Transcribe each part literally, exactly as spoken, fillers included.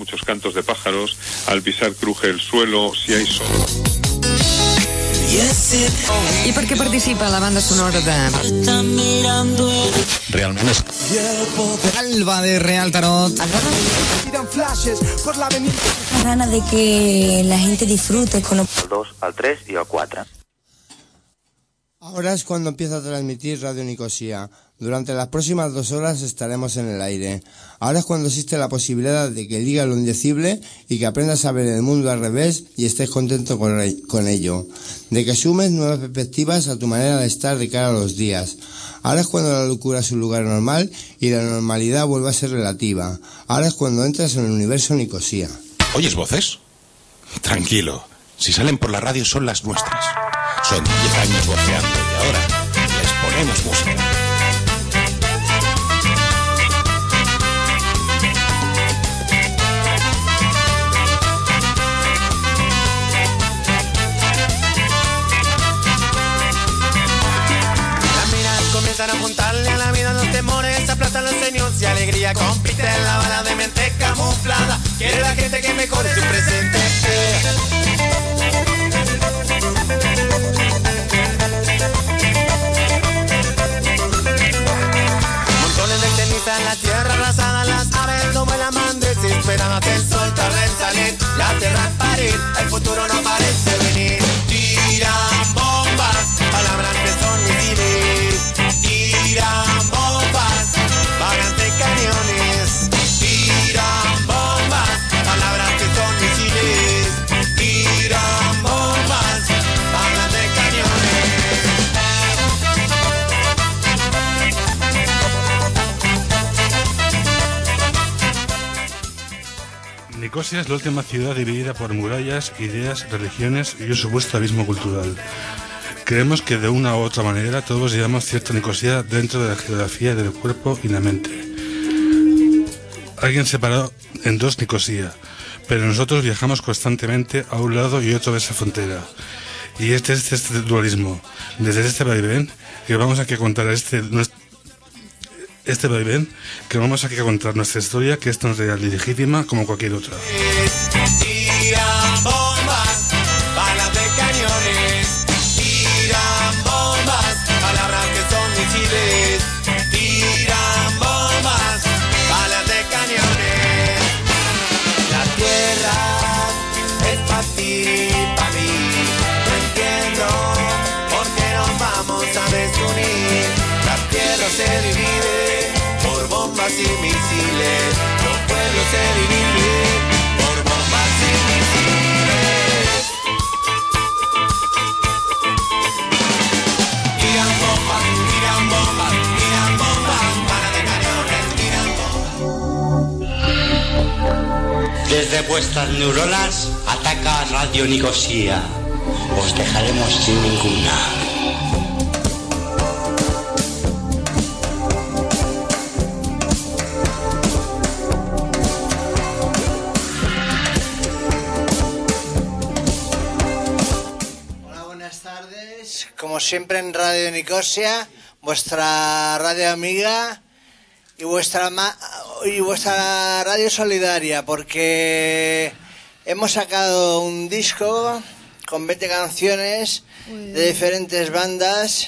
muchos cantos de pájaros, al pisar cruje el suelo, si hay sol. I per què participa la banda sonora de... Realment és... Alba de Real Tarot. Ganas de que la gente disfrute con los... Al dos, al tres y al cuatro. Ahora es cuando empieza a transmitir Radio Nicosia. Durante las próximas dos horas estaremos en el aire. Ahora es cuando existe la posibilidad de que digas lo indecible y que aprendas a ver el mundo al revés y estés contento con, con ello. De que sumes nuevas perspectivas a tu manera de estar de cara a los días. Ahora es cuando la locura es un lugar normal y la normalidad vuelve a ser relativa. Ahora es cuando entras en el universo Nicosia. ¿Oyes voces? Tranquilo. Si salen por la radio son las nuestras. Son diez años voceando y ahora les ponemos música. Comienzan a apuntarle a la vida los temores, aplastan los sueños y alegría. Compite en la bala de mente camuflada. Quiere la gente que mejore su presente. Montones de ceniza en la tierra arrasada, las aves no vuelan, man desesperadas. El sol tarda en salir, la tierra en parir, el futuro no parece venir. Tiran bombas, palabras que son misiles. Tiran bombas, balas de cañones. Tiran bombas, palabras que son misiles. Tiran bombas, balas de cañones. Nicosia es la última ciudad dividida por murallas, ideas, religiones y un supuesto abismo cultural. Creemos que de una u otra manera todos llevamos cierta Nicosia dentro de la geografía del cuerpo y la mente. Alguien separó en dos Nicosia, pero nosotros viajamos constantemente a un lado y otro de esa frontera. Y este es este dualismo. Desde este vaivén que vamos a que contar este nuestro, este vaivén que vamos a que contar nuestra historia, que es tan real y legítima como cualquier otra. Tiran bombas, balas de cañones. Tiran bombas, palabras que son misiles. Tiran bombas, balas de cañones. La tierra es para ti, para mí. No entiendo por qué nos vamos a desunir. La tierra se divide por bombas y misiles. Los pueblos se dividen por bombas y misiles. Tiran bombas, tiran bombas, tiran bombas, balas de cañones, tiran bombas. Desde vuestras neuronas ataca Radio Nicosia. Os dejaremos sin ninguna. Como siempre en Radio Nicosia, vuestra radio amiga y vuestra ma- y vuestra radio solidaria, porque hemos sacado un disco con veinte canciones de diferentes bandas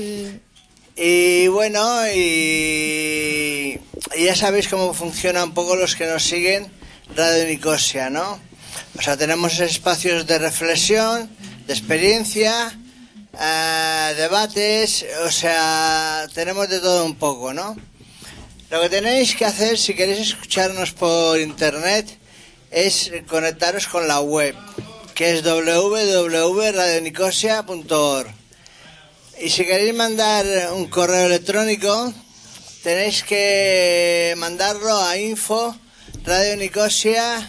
y bueno, y, y ya sabéis cómo funciona un poco los que nos siguen Radio Nicosia, ¿no? O sea, tenemos espacios de reflexión, de experiencia, Uh, debates, o sea, tenemos de todo un poco, ¿no? Lo que tenéis que hacer, si queréis escucharnos por internet, es conectaros con la web, que es doble u doble u doble u punto radio nicosia punto org. Y si queréis mandar un correo electrónico, tenéis que mandarlo a info radio nicosia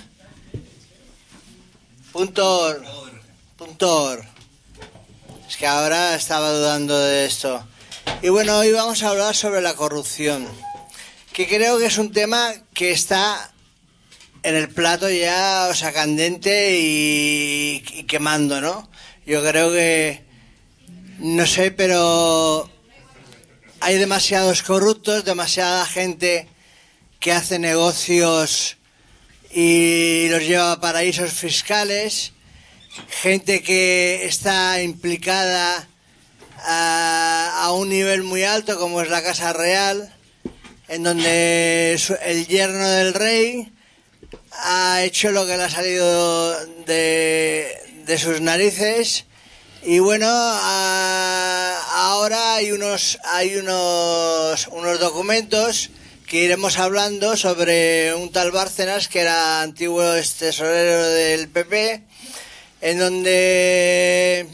punto org. Es que ahora estaba dudando de esto. Y bueno, hoy vamos a hablar sobre la corrupción, que creo que es un tema que está en el plato ya, o sea, candente y, y quemando, ¿no? Yo creo que, no sé, pero hay demasiados corruptos, demasiada gente que hace negocios y los lleva a paraísos fiscales, gente que está implicada a, a un nivel muy alto como es la Casa Real, en donde el yerno del rey ha hecho lo que le ha salido de, de sus narices. Y bueno, a, ahora hay unos hay unos unos documentos que iremos hablando sobre un tal Bárcenas, que era antiguo tesorero del P P, en donde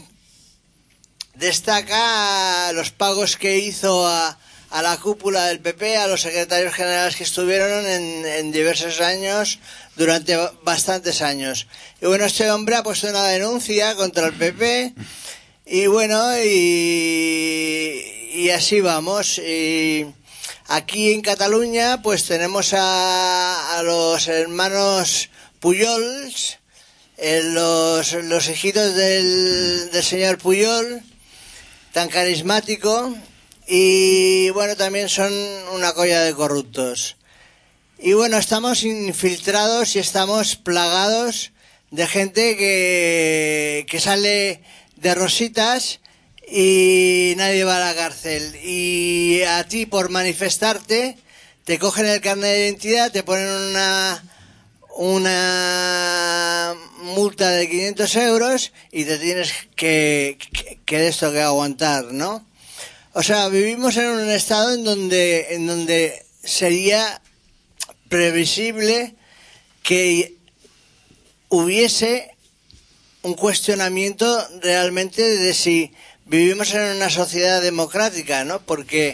destaca los pagos que hizo a, a la cúpula del P P, a los secretarios generales que estuvieron en, en diversos años, durante bastantes años. Y bueno, este hombre ha puesto una denuncia contra el P P, y bueno, y, y así vamos. Y aquí en Cataluña pues tenemos a, a los hermanos Pujols, eh, los, los hijitos del, del señor Pujol, tan carismático, y bueno, también son una colla de corruptos. Y bueno, estamos infiltrados y estamos plagados de gente que, que sale de rositas y nadie va a la cárcel. Y a ti, por manifestarte, te cogen el carnet de identidad, te ponen una una multa de quinientos euros y te tienes que, que, que de esto que aguantar, ¿no? O sea, vivimos en un estado en donde, en donde sería previsible que hubiese un cuestionamiento realmente de si vivimos en una sociedad democrática, ¿no? Porque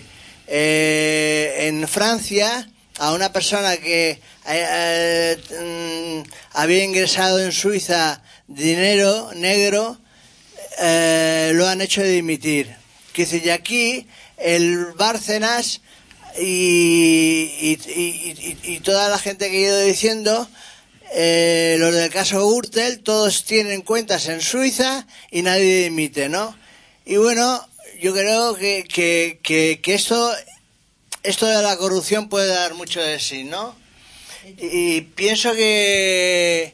eh, en Francia a una persona que eh, eh, había ingresado en Suiza dinero negro eh, lo han hecho dimitir. Que dice, y aquí el Bárcenas y, y, y, y, y toda la gente que he ido diciendo, eh, los del caso Gürtel, todos tienen cuentas en Suiza y nadie dimite, ¿no? Y bueno, yo creo que, que, que, que esto, esto de la corrupción puede dar mucho de sí, ¿no? Y, y pienso que,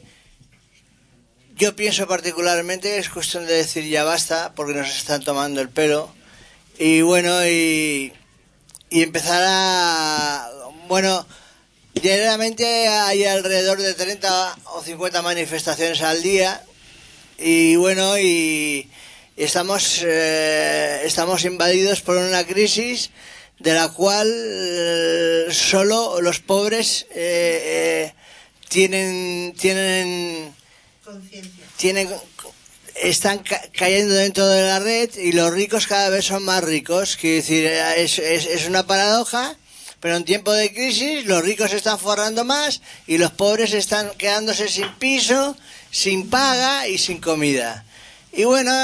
yo pienso particularmente que es cuestión de decir ya basta, porque nos están tomando el pelo. Y bueno, y, y empezar a, bueno, diariamente hay alrededor de treinta o cincuenta manifestaciones al día, y bueno, y estamos eh, estamos invadidos por una crisis de la cual eh, solo los pobres eh, eh, tienen tienen conciencia, tienen están ca- cayendo dentro de la red, y los ricos cada vez son más ricos. Quiero decir, es, es, es una paradoja, pero en tiempo de crisis los ricos se están forrando más y los pobres están quedándose sin piso, sin paga y sin comida. Y bueno,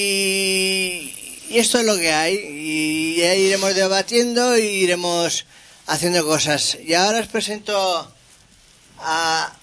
y, y esto es lo que hay, y ya iremos debatiendo y iremos haciendo cosas. Y ahora os presento a...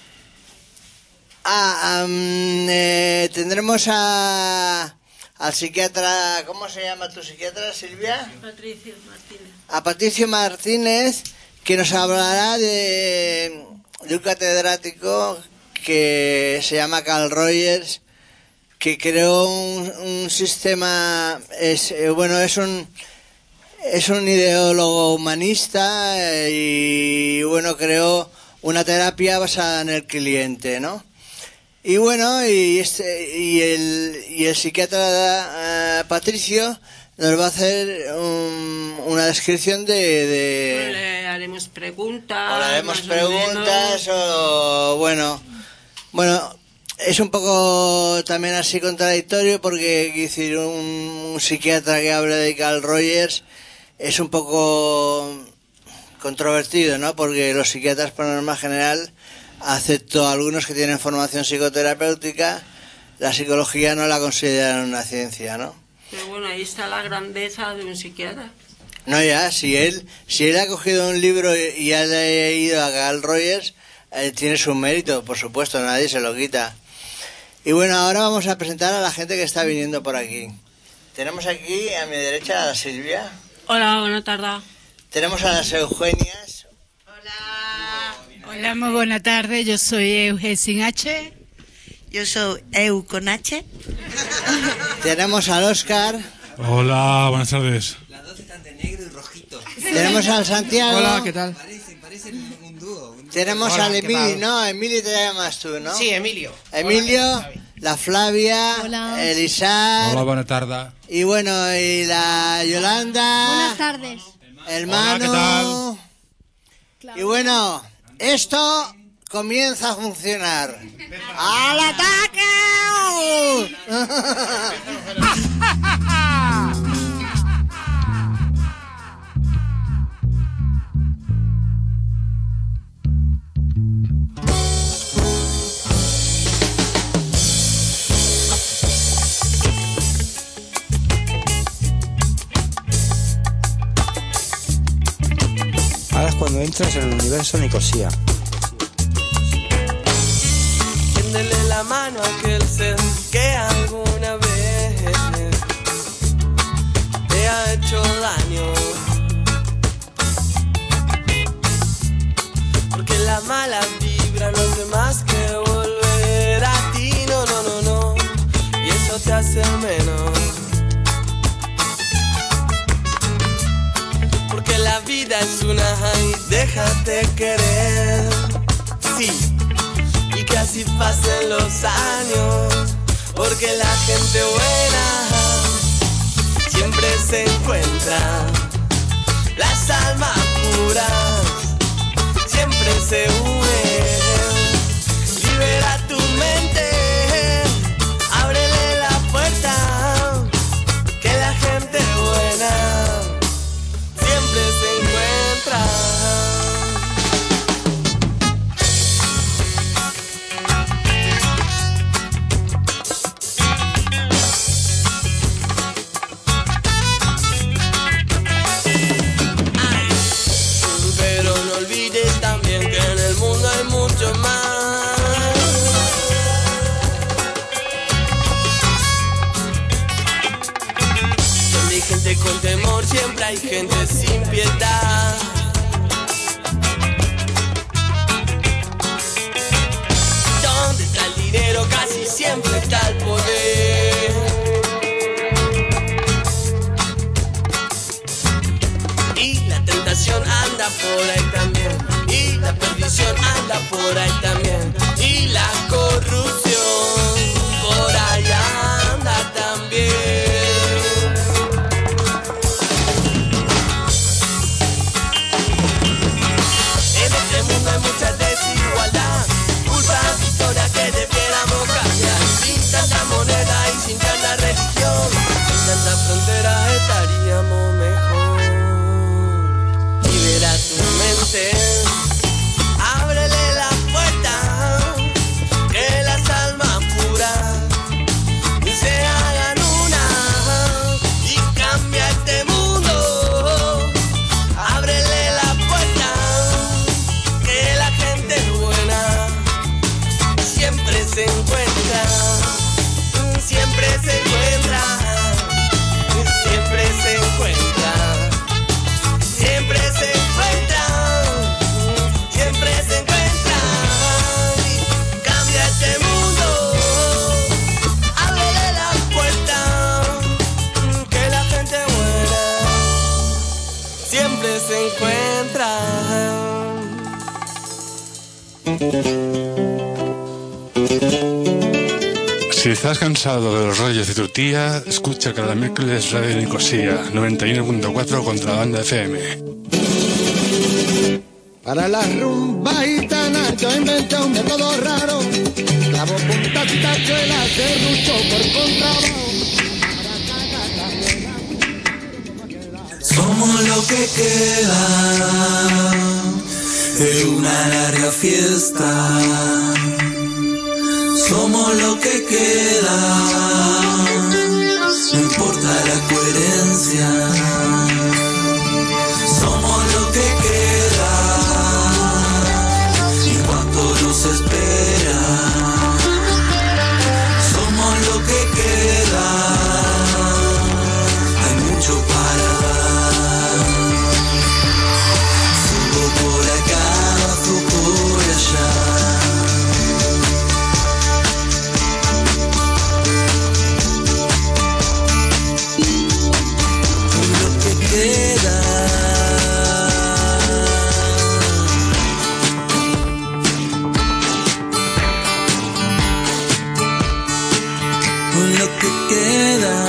Ah, um, eh, tendremos a al psiquiatra, ¿cómo se llama tu psiquiatra, Silvia? Patricio Martínez. A Patricio Martínez, que nos hablará de, de un catedrático que se llama Carl Rogers, que creó un, un sistema, es eh, bueno, es un es un ideólogo humanista, eh, y bueno, creó una terapia basada en el cliente, ¿no? Y bueno, y este y el y el psiquiatra uh, Patricio nos va a hacer un, una descripción de, de... Bueno, le haremos preguntas. O le haremos preguntas o, o bueno, bueno, es un poco también así contradictorio, porque decir, un, un psiquiatra que hable de Carl Rogers es un poco controvertido, ¿no? Porque los psiquiatras, por norma general, acepto a algunos que tienen formación psicoterapéutica, la psicología no la consideran una ciencia, ¿no? Pero bueno, ahí está la grandeza de un psiquiatra. No, ya, si él si él ha cogido un libro y ha leído a Carl Rogers, eh, tiene su mérito, por supuesto, nadie se lo quita. Y bueno, ahora vamos a presentar a la gente que está viniendo por aquí. Tenemos aquí a mi derecha a la Silvia. Hola, buena tarde. Tenemos a las Eugenias. Hola. Hola, muy buena tarde. Yo soy Euge sin H. Yo soy Eu con H. Tenemos al Óscar. Hola, buenas tardes. Las dos están de negro y rojito. Tenemos al Santiago. Hola, ¿qué tal? Parecen, parecen un dúo. Un Tenemos Hola, al ¿qué Emilio. tal? No, Emilio te llamas tú, ¿no? Sí, Emilio. Emilio, Hola, la Flavia, Hola. Elisar. Hola, buena tarde. Y bueno, y la Yolanda. Buenas tardes. El Hola, Manu. ¿qué tal? Y bueno, esto comienza a funcionar. ¡Al ataque! Ahora es cuando entras en el universo Nicosía. Tiéndele la mano a aquel ser que alguna vez te ha hecho daño. Porque la mala vibra no hace más que volver a ti, no, no, no, no. Y eso te hace menos. Porque la vida es una y déjate querer. Sí. Y que así pasen los años, porque la gente buena siempre se encuentra. Las almas puras siempre se unen. Libera tu mente, ábrele la puerta, que la gente buena siempre se encuentra. Con temor siempre hay gente sin piedad. Donde está el dinero casi siempre está el poder. Y la tentación anda por ahí también. Y la perdición anda por ahí también. Y la corrupción por allá anda también. Hay mucha desigualdad, culpa, historia que debiéramos cambiar. Sin tanta moneda y sin tanta religión, sin tanta frontera estaríamos mejor. Libera tu mente, ábrele la puerta, que las almas puras se hagan una y cambia este mundo. Ábrele la puerta, la gente buena siempre se encuentra, siempre se encuentra, siempre se encuentra, siempre se encuentra, siempre se encuentra. Cambia este mundo, ábrele la puerta, que la gente buena siempre se encuentra. Si estás cansado de los rollos de tu tía, escucha cada miércoles Radio Nicosía noventa y uno punto cuatro Contrabanda F M. Para la rumba gitana yo inventé un método raro. Clavo, punta, tachuela, serrucho por contrabajo. Somos lo que queda de una larga fiesta. Somos lo que queda, no importa la coherencia. Somos lo que queda, y cuánto nos espera. Somos lo que queda, hay mucho para dar. Subo por acá, bajo por que queda.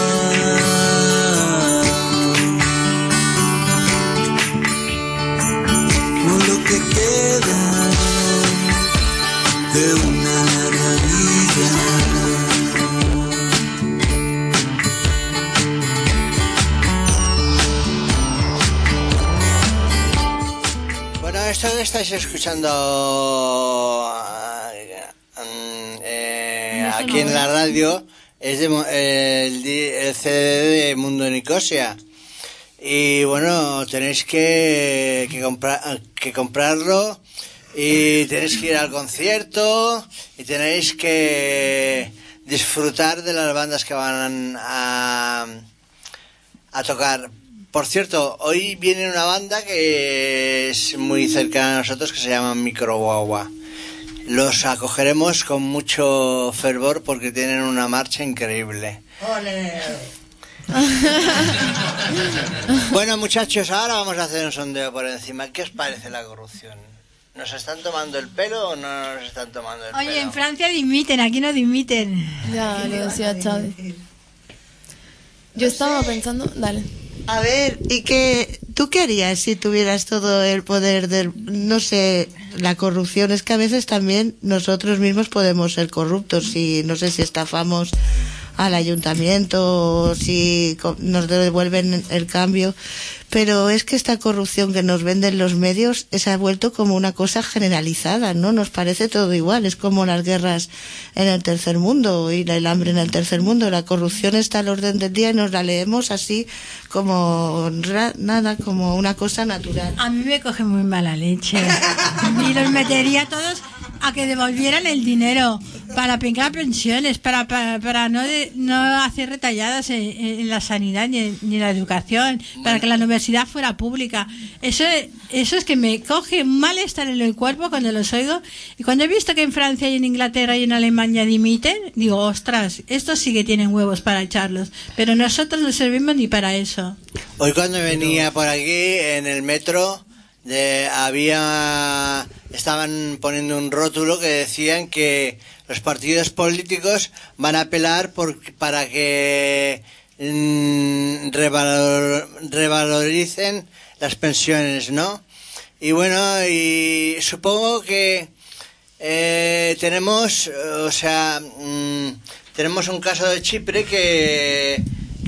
Por lo que queda de una larga vida. Esto que estáis escuchando eh, aquí en la radio es de, eh, el, el C D de Mundo Nicosia. Y bueno, tenéis que, que, comprar, que comprarlo y tenéis que ir al concierto y tenéis que disfrutar de las bandas que van a, a tocar. Por cierto, hoy viene una banda que es muy cercana a nosotros que se llama Microguagua. Los acogeremos con mucho fervor porque tienen una marcha increíble. ¡Ole! Bueno, muchachos, ahora vamos a hacer un sondeo por encima. ¿Qué os parece la corrupción? ¿Nos están tomando el pelo o no nos están tomando el Oye, pelo? Oye, en Francia dimiten, aquí no dimiten. Ya, le decía Chávez. Yo estaba pensando... Dale. A ver, ¿y qué, tú qué harías si tuvieras todo el poder del, no sé, la corrupción? Es que a veces también nosotros mismos podemos ser corruptos y no sé si estafamos al ayuntamiento o si nos devuelven el cambio, pero es que esta corrupción que nos venden los medios se ha vuelto como una cosa generalizada, ¿no? Nos parece todo igual, es como las guerras en el tercer mundo y el hambre en el tercer mundo. La corrupción está al orden del día y nos la leemos así como nada, como una cosa natural. A mí me coge muy mala leche y los metería a todos a que devolvieran el dinero para pagar pensiones, para para, para no de, no hacer retalladas en, en la sanidad ni en, ni en la educación, para que la universidad fuera pública. Eso eso es que me coge un malestar en el cuerpo cuando los oigo. Y cuando he visto que en Francia y en Inglaterra y en Alemania dimiten, digo, ostras, estos sí que tienen huevos para echarlos, pero nosotros no servimos ni para eso. Hoy cuando venía por aquí en el metro de, había estaban poniendo un rótulo que decían que los partidos políticos van a apelar por, para que mmm, revalor, revaloricen las pensiones, ¿no? Y bueno, y supongo que eh, tenemos, o sea, mmm, tenemos un caso de Chipre que, que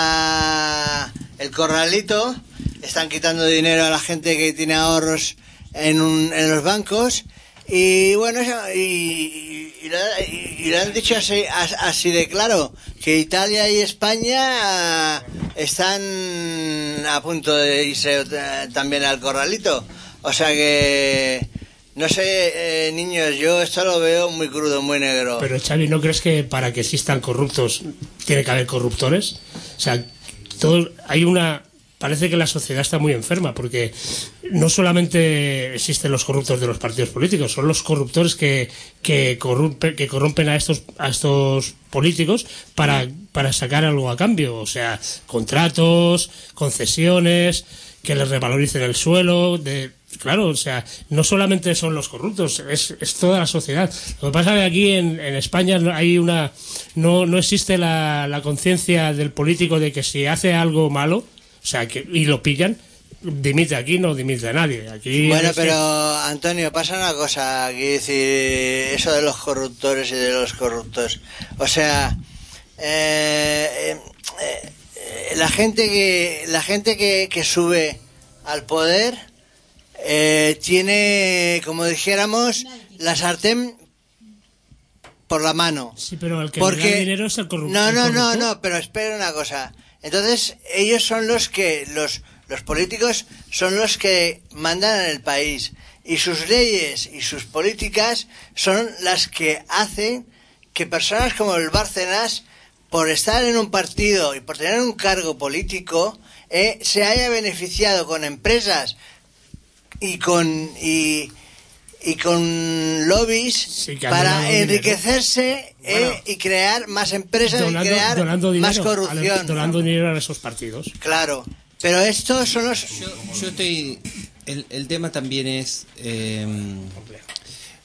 está el corralito, están quitando dinero a la gente que tiene ahorros en, un, en los bancos y bueno, y, y, y, y, y lo han dicho así, así de claro, que Italia y España están a punto de irse también al corralito. O sea que, no sé, eh, niños, yo esto lo veo muy crudo, muy negro. Pero Xavi, ¿no crees que para que existan corruptos tiene que haber corruptores? O sea, todo, hay una... Parece que la sociedad está muy enferma, porque no solamente existen los corruptos de los partidos políticos, son los corruptores que, que, corrompen, que corrompen a estos, a estos políticos para, para sacar algo a cambio. O sea, contratos, concesiones, que les revaloricen el suelo. De, claro, o sea, no solamente son los corruptos, es, es toda la sociedad. Lo que pasa es que aquí en, en España hay una no, no existe la, la conciencia del político de que si hace algo malo, o sea, que, y lo pillan, dimite. Aquí no dimite a nadie. Aquí bueno, es pero que... Antonio, pasa una cosa, aquí decir, eso de los corruptores y de los corruptos. O sea, eh, eh, la gente que la gente que, que sube al poder eh, tiene, como dijéramos, la sartén por la mano. Sí, pero el que porque... le da dinero es el corrupto. No, no, no, no, pero espera una cosa. Entonces, ellos son los que, los, los políticos son los que mandan en el país. Y sus leyes y sus políticas son las que hacen que personas como el Bárcenas, por estar en un partido y por tener un cargo político, eh, se haya beneficiado con empresas y con y, y con lobbies sí, para enriquecerse eh, bueno, y crear más empresas donando, y crear donando más dinero, corrupción. A, donando dinero a esos partidos. Claro, pero estos son los... Yo, yo estoy... El, el tema también es... Eh,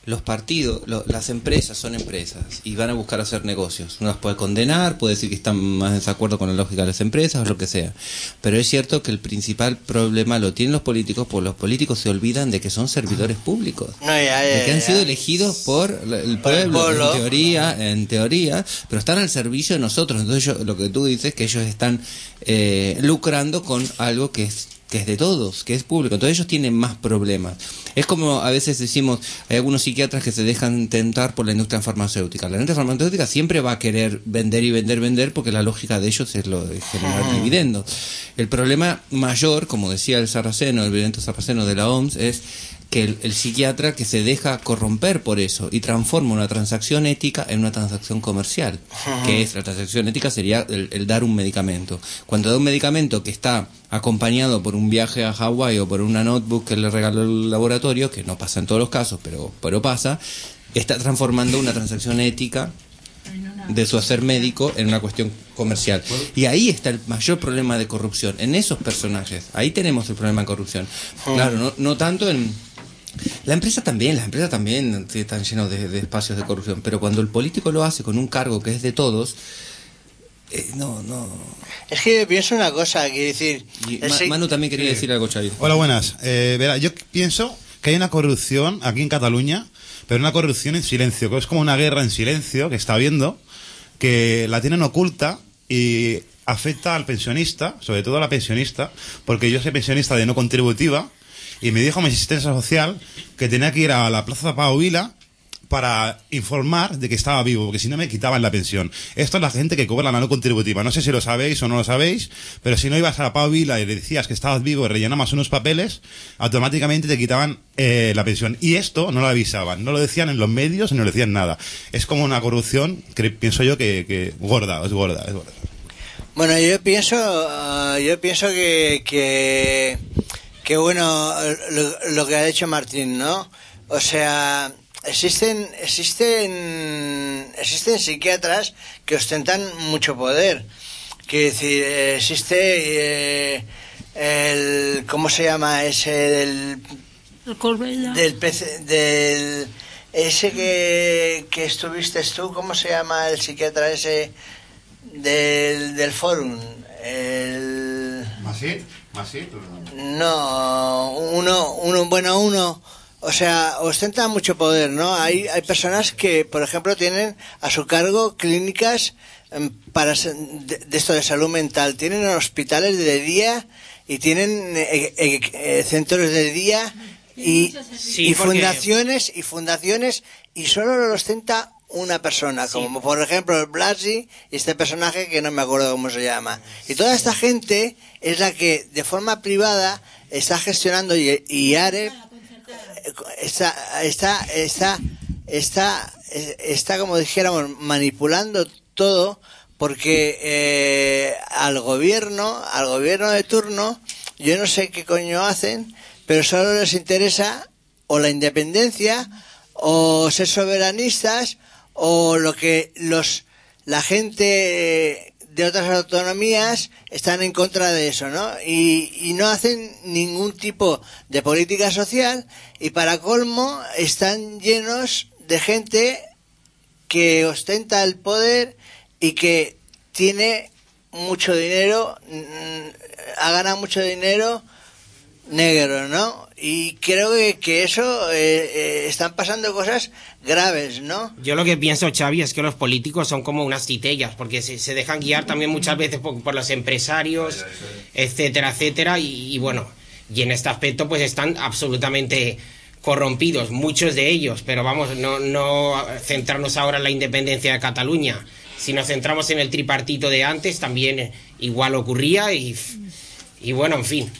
los partidos, lo, las empresas son empresas y van a buscar hacer negocios. Uno las puede condenar, puede decir que están más en desacuerdo con la lógica de las empresas o lo que sea. Pero es cierto que el principal problema lo tienen los políticos, porque los políticos se olvidan de que son servidores públicos. No, ya, ya, de que han ya. sido elegidos por el pueblo, el pueblo. en teoría, en teoría, pero están al servicio de nosotros. Entonces yo, lo que tú dices es que ellos están eh, lucrando con algo que es que es de todos, que es público. Entonces ellos tienen más problemas. Es como a veces decimos, hay algunos psiquiatras que se dejan tentar por la industria farmacéutica. La industria farmacéutica siempre va a querer vender y vender, vender, porque la lógica de ellos es lo de generar Ah. dividendos. El problema mayor, como decía el Sarraceno, el violento Sarraceno de la O M S, es que el, el psiquiatra que se deja corromper por eso y transforma una transacción ética en una transacción comercial. Ajá. Que es, la transacción ética sería el, el dar un medicamento. Cuando da un medicamento que está acompañado por un viaje a Hawái o por una notebook que le regaló el laboratorio, que no pasa en todos los casos, pero, pero pasa, está transformando una transacción ética de su hacer médico en una cuestión comercial. Y ahí está el mayor problema de corrupción, en esos personajes. Ahí tenemos el problema de corrupción. Claro, no, no tanto en... La empresa también, las empresas también están llenas de, de espacios de corrupción, pero cuando el político lo hace con un cargo que es de todos, eh, no, no... Es que yo pienso una cosa, quiero decir... Y el Ma- se- Manu también quería decir algo, Xavi. Hola, buenas. Eh, verá, yo pienso que hay una corrupción aquí en Cataluña, pero una corrupción en silencio, que es como una guerra en silencio que está habiendo, que la tienen oculta y afecta al pensionista, sobre todo a la pensionista, porque yo soy pensionista de no contributiva, y me dijo mi asistencia social que tenía que ir a la Plaza Pau Vila para informar de que estaba vivo, porque si no me quitaban la pensión. Esto es la gente que cobra la no contributiva. No sé si lo sabéis o no lo sabéis, pero si no ibas a la Pau Vila y le decías que estabas vivo y rellenabas unos papeles, automáticamente te quitaban eh, la pensión. Y esto no lo avisaban, no lo decían en los medios, ni lo decían nada. Es como una corrupción que pienso yo que, que gorda, es gorda, es gorda. Bueno, yo pienso, uh, yo pienso que, que, que bueno, lo, lo que ha dicho Martín, ¿no? O sea, existen, existen, existen psiquiatras que ostentan mucho poder. Quiero decir, existe eh, el, ¿cómo se llama ese del, El Corbella. del pece- del ese que, que estuviste tú, ¿cómo se llama el psiquiatra ese del, del Fórum? El... ¿Masí? ¿Masí? No, uno, uno, bueno, uno, o sea, ostenta mucho poder, ¿no? Hay, hay personas que, por ejemplo, tienen a su cargo clínicas em, para se- de, de esto de salud mental, tienen hospitales de día y tienen eh, eh, eh, centros de día y, Sí, y porque- fundaciones y fundaciones y solo lo ostenta una persona, como por ejemplo el Blasi y este personaje que no me acuerdo cómo se llama. Y toda esta gente es la que de forma privada está gestionando y, y ARE está, está, está, está, está, como dijéramos, manipulando todo porque eh, al gobierno, al gobierno de turno, yo no sé qué coño hacen, pero solo les interesa o la independencia o ser soberanistas o lo que los la gente de otras autonomías están en contra de eso, ¿no? Y, y no hacen ningún tipo de política social y para colmo están llenos de gente que ostenta el poder y que tiene mucho dinero, mm, ha ganado mucho dinero negro, ¿no? Y creo que, que eso eh, eh, están pasando cosas graves, ¿no? Yo lo que pienso, Xavi, es que los políticos son como unas titellas, porque se, se dejan guiar también muchas veces por, por los empresarios, etcétera, etcétera, y, y bueno, y en este aspecto pues están absolutamente corrompidos, muchos de ellos, pero vamos, no, no centrarnos ahora en la independencia de Cataluña. Si nos centramos en el tripartito de antes, también igual ocurría y, y bueno, en fin.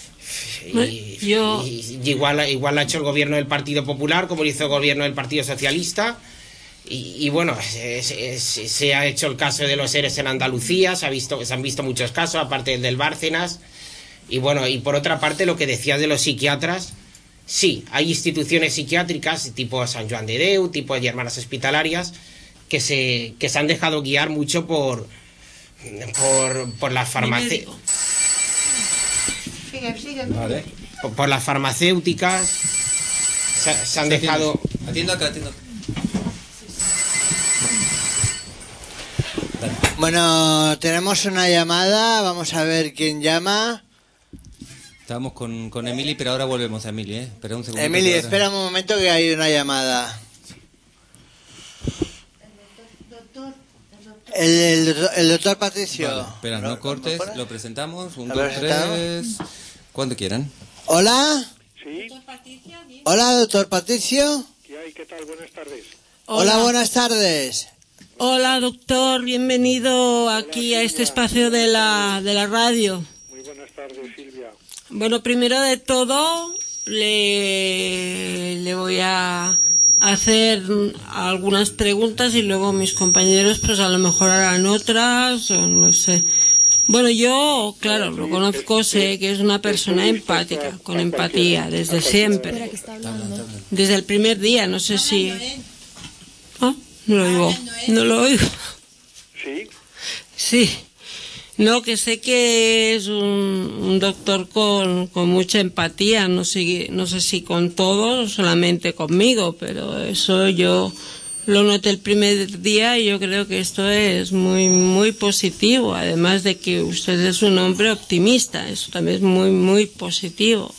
Y, Yo- y- y igual, igual lo ha hecho el gobierno del Partido Popular, como lo hizo el gobierno del Partido Socialista. Y, y bueno, se, se- se- se ha hecho el caso de los seres en Andalucía, se, ha visto, se han visto muchos casos, aparte del del Bárcenas. Y bueno, y por otra parte, lo que decías de los psiquiatras, sí, hay instituciones psiquiátricas tipo San Joan de Déu, tipo de hermanas hospitalarias, que se, que se han dejado guiar mucho por, por, por las farmacéuticas. Sigue, sigue. Por, por las farmacéuticas se, se han Ya dejado tienes- Atiendo acá, atiendo acá. Bueno, tenemos una llamada, vamos a ver quién llama. Estábamos con, con Emily, pero ahora volvemos a Emily, ¿eh? Espera un segundo. Emily, ahora... espera un momento que hay una llamada. El, el, el doctor Patricio. Vale, espera, no, no cortes, no lo presentamos. Un, ¿Lo dos, presentamos? tres. Cuando quieran. Hola. Sí. Hola, doctor Patricio. ¿Qué hay? ¿Qué tal? Buenas tardes. Hola, Hola buenas tardes. Hola, doctor. Bienvenido aquí Hola, a este espacio de la, de la radio. Muy buenas tardes, Silvia. Bueno, primero de todo, le, le voy a hacer algunas preguntas y luego mis compañeros pues a lo mejor harán otras o no sé. Bueno, yo, claro, lo conozco, sé que es una persona empática, con empatía, desde siempre. Desde el primer día, no sé si... ¿Ah? No lo oigo, no lo oigo. ¿Sí? Sí. No, que sé que es un, un doctor con, con mucha empatía, no sé, no sé si con todos o solamente conmigo, pero eso yo lo noté el primer día y yo creo que esto es muy, muy positivo, además de que usted es un hombre optimista, eso también es muy, muy positivo.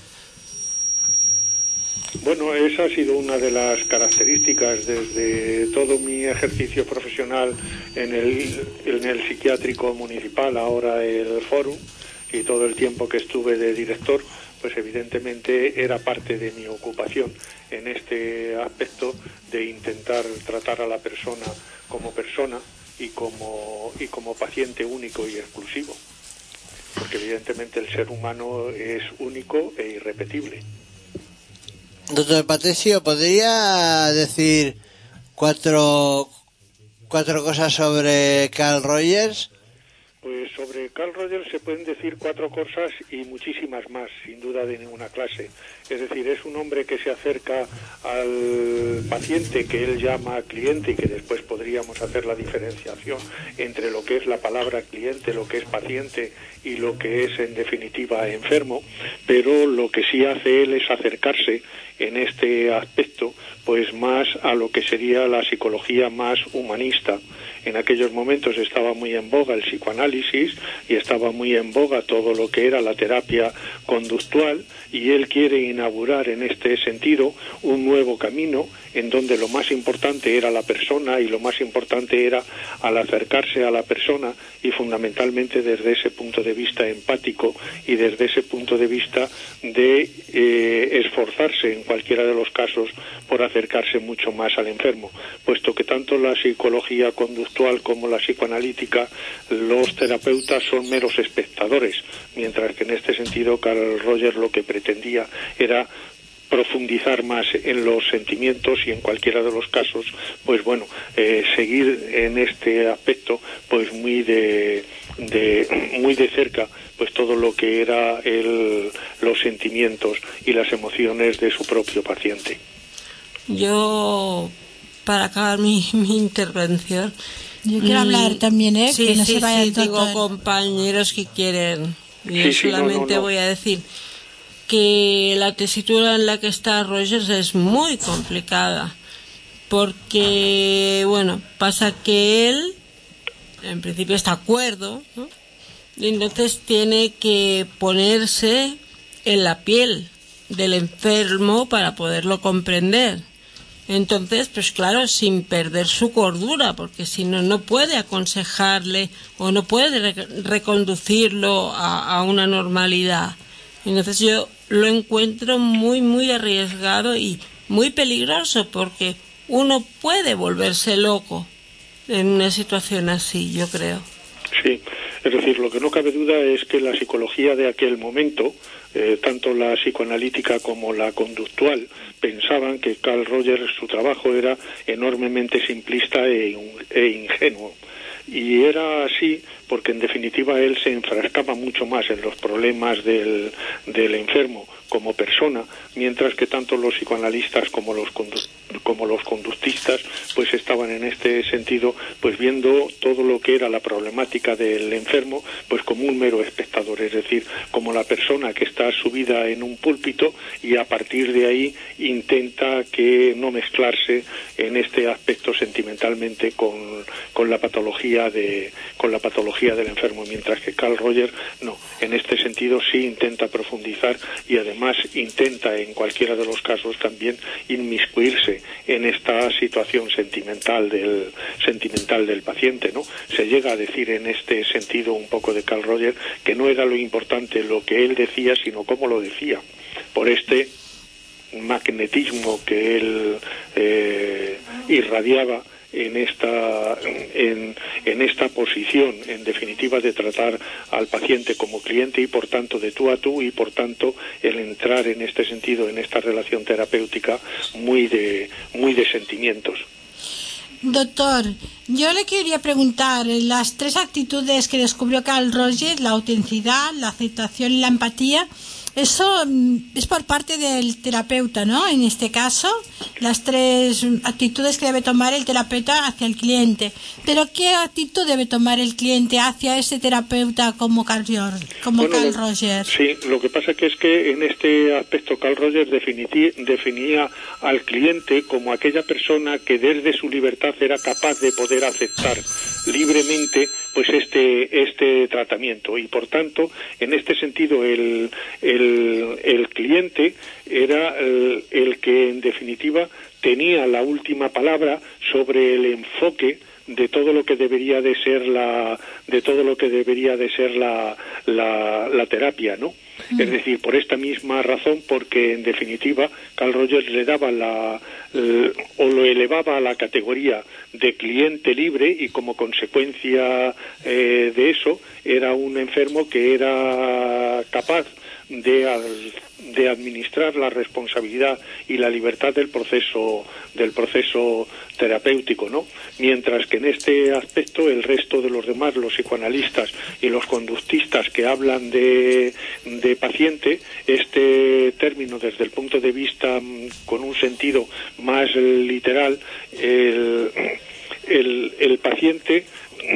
Bueno, esa ha sido una de las características desde todo mi ejercicio profesional en el, en el psiquiátrico municipal, ahora el Fórum, y todo el tiempo que estuve de director, pues evidentemente era parte de mi ocupación en este aspecto de intentar tratar a la persona como persona y como, y como paciente único y exclusivo, porque evidentemente el ser humano es único e irrepetible. Doctor Patricio, ¿podría decir cuatro, cuatro cosas sobre Carl Rogers? Pues sobre Carl Rogers se pueden decir cuatro cosas y muchísimas más, sin duda de ninguna clase. Es decir, es un hombre que se acerca al paciente que él llama cliente y que después podríamos hacer la diferenciación entre lo que es la palabra cliente, lo que es paciente y lo que es en definitiva enfermo, pero lo que sí hace él es acercarse en este aspecto pues más a lo que sería la psicología más humanista. En aquellos momentos estaba muy en boga el psicoanálisis y estaba muy en boga todo lo que era la terapia conductual, y él quiere inaugurar en este sentido un nuevo camino en donde lo más importante era la persona y lo más importante era al acercarse a la persona y fundamentalmente desde ese punto de vista empático y desde ese punto de vista de eh, esforzarse en cualquiera de los casos por acercarse mucho más al enfermo, puesto que tanto la psicología conductual como la psicoanalítica, los terapeutas son meros espectadores, mientras que en este sentido Carl Rogers lo que pretendía era profundizar más en los sentimientos y en cualquiera de los casos, pues bueno, eh, seguir en este aspecto pues muy de, de muy de cerca pues todo lo que era el, los sentimientos y las emociones de su propio paciente. Yo, para acabar mi, mi intervención, yo quiero mm, hablar también, ¿eh? Sí, que no sí, se vaya sí, todo tengo el... compañeros que quieren. Yo sí, sí, solamente no, no, no. voy a decir que la tesitura en la que está Rogers es muy complicada, porque, bueno, pasa que él, en principio está de acuerdo, ¿no? Y entonces tiene que ponerse en la piel del enfermo para poderlo comprender. Entonces, pues claro, sin perder su cordura, porque si no, no puede aconsejarle o no puede re- reconducirlo a, a una normalidad. Entonces yo lo encuentro muy, muy arriesgado y muy peligroso, porque uno puede volverse loco en una situación así, yo creo. Sí, es decir, lo que no cabe duda es que la psicología de aquel momento, eh, tanto la psicoanalítica como la conductual, pensaban que Carl Rogers, su trabajo era enormemente simplista e, e ingenuo. Y era así porque en definitiva él se enfrascaba mucho más en los problemas del, del enfermo como persona, mientras que tanto los psicoanalistas como los condu- como los conductistas pues estaban en este sentido pues viendo todo lo que era la problemática del enfermo pues como un mero espectador, es decir, como la persona que está subida en un púlpito y a partir de ahí intenta que no mezclarse en este aspecto sentimentalmente con, con la patología de con la patología del enfermo, mientras que Carl Rogers no, en este sentido sí intenta profundizar y además intenta en cualquiera de los casos también inmiscuirse en esta situación sentimental del sentimental del paciente, ¿no? Se llega a decir en este sentido un poco de Carl Rogers que no era lo importante lo que él decía, sino cómo lo decía, por este magnetismo que él eh, irradiaba en esta en, en esta posición, en definitiva, de tratar al paciente como cliente y por tanto de tú a tú, y por tanto el entrar en este sentido en esta relación terapéutica muy de muy de sentimientos. Doctor, yo le quería preguntar, las tres actitudes que descubrió Carl Rogers, la autenticidad, la aceptación y la empatía, eso es por parte del terapeuta, ¿no? En este caso, las tres actitudes que debe tomar el terapeuta hacia el cliente. Pero ¿qué actitud debe tomar el cliente hacia ese terapeuta como Carl, como bueno, Carl lo, Rogers? Sí, lo que pasa que es que en este aspecto Carl Rogers definiti- definía al cliente como aquella persona que desde su libertad era capaz de poder aceptar libremente pues este este tratamiento, y por tanto en este sentido el el, el cliente era el, el que en definitiva tenía la última palabra sobre el enfoque de todo lo que debería de ser la de todo lo que debería de ser la la, la terapia, ¿no? Mm. Es decir, por esta misma razón, porque en definitiva Carl Rogers le daba la, la o lo elevaba a la categoría de cliente libre, y como consecuencia eh, de eso era un enfermo que era capaz de al, de administrar la responsabilidad y la libertad del proceso del proceso terapéutico, ¿no? Mientras que en este aspecto el resto de los demás, los psicoanalistas y los conductistas que hablan de, de paciente, este término desde el punto de vista con un sentido más literal, el, el, el paciente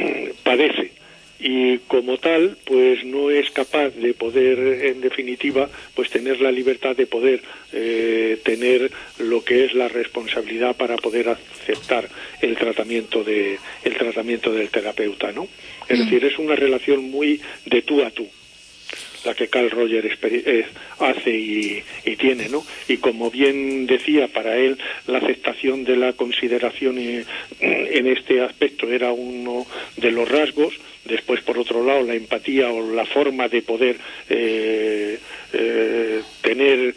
padece y como tal pues no es capaz de poder en definitiva pues tener la libertad de poder eh, tener lo que es la responsabilidad para poder aceptar el tratamiento de el tratamiento del terapeuta, ¿no? Es mm. decir, es una relación muy de tú a tú la que Carl Rogers eh, hace y, y tiene, ¿no? Y como bien decía, para él la aceptación de la consideración y, en este aspecto era uno de los rasgos. Después, por otro lado, la empatía o la forma de poder eh, eh, tener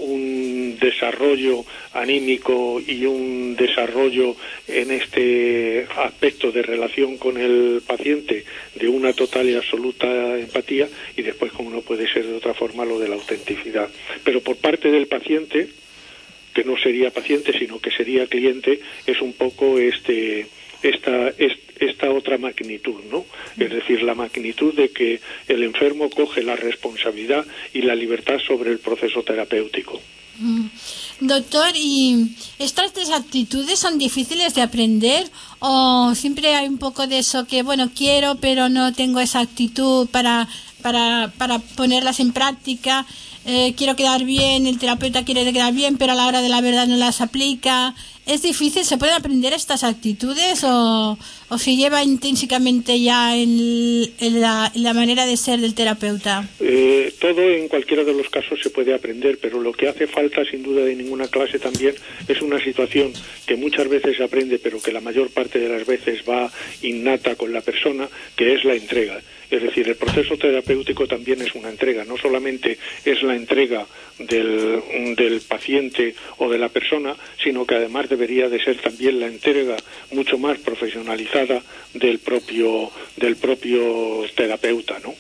un desarrollo anímico y un desarrollo en este aspecto de relación con el paciente de una total y absoluta empatía, y después, como no puede ser de otra forma, lo de la autenticidad. Pero por parte del paciente, que no sería paciente sino que sería cliente, es un poco este esta esta otra magnitud, ¿no? Es decir, la magnitud de que el enfermo coge la responsabilidad y la libertad sobre el proceso terapéutico. Mm. Doctor, ¿y estas tres actitudes son difíciles de aprender o siempre hay un poco de eso que, bueno, quiero pero no tengo esa actitud para para para ponerlas en práctica? Eh, quiero quedar bien, el terapeuta quiere quedar bien, pero a la hora de la verdad no las aplica. ¿Es difícil? ¿Se pueden aprender estas actitudes o, o se lleva intrínsecamente ya en, en, la, en la manera de ser del terapeuta? Eh, todo en cualquiera de los casos se puede aprender, pero lo que hace falta sin duda de ninguna clase también es una situación que muchas veces se aprende, pero que la mayor parte de las veces va innata con la persona, que es la entrega. Es decir, el proceso terapéutico también es una entrega, no solamente es la entrega del, del paciente o de la persona, sino que además debería de ser también la entrega mucho más profesionalizada del propio del propio terapeuta, ¿no?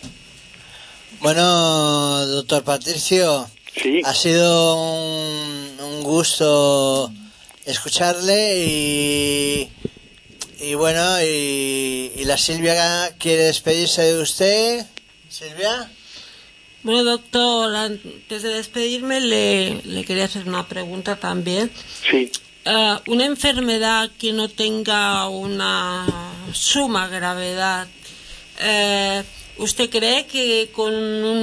Bueno, doctor Patricio, ¿sí? Ha sido un, un gusto escucharle y... Y bueno, y, y la Silvia quiere despedirse de usted. Silvia. Bueno, doctor, antes de despedirme le, le quería hacer una pregunta también. Sí. Uh, una enfermedad que no tenga una suma gravedad, uh, ¿usted cree que con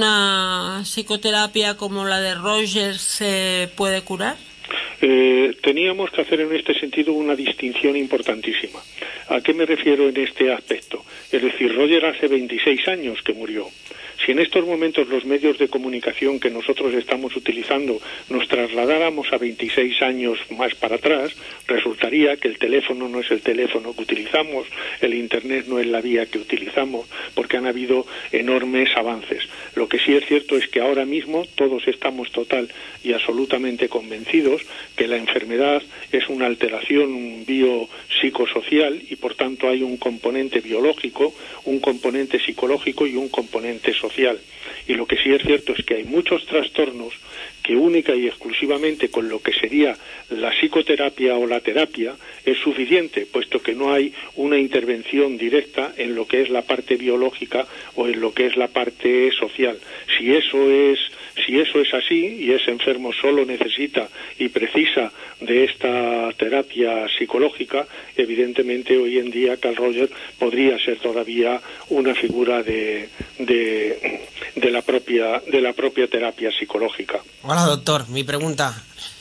una psicoterapia como la de Rogers se puede curar? Eh, teníamos que hacer en este sentido una distinción importantísima. ¿A qué me refiero en este aspecto? Es decir, Roger hace veintiséis años que murió. Si en estos momentos los medios de comunicación que nosotros estamos utilizando nos trasladáramos a veintiséis años más para atrás, resultaría que el teléfono no es el teléfono que utilizamos, el Internet no es la vía que utilizamos, porque han habido enormes avances. Lo que sí es cierto es que ahora mismo todos estamos total y absolutamente convencidos que la enfermedad es una alteración biopsicosocial y por tanto hay un componente biológico, un componente psicológico y un componente social. Y lo que sí es cierto es que hay muchos trastornos que única y exclusivamente con lo que sería la psicoterapia o la terapia es suficiente, puesto que no hay una intervención directa en lo que es la parte biológica o en lo que es la parte social. Si eso es Si eso es así y ese enfermo solo necesita y precisa de esta terapia psicológica, evidentemente hoy en día Carl Rogers podría ser todavía una figura de, de, de la propia de la propia terapia psicológica. Hola, doctor. Mi pregunta.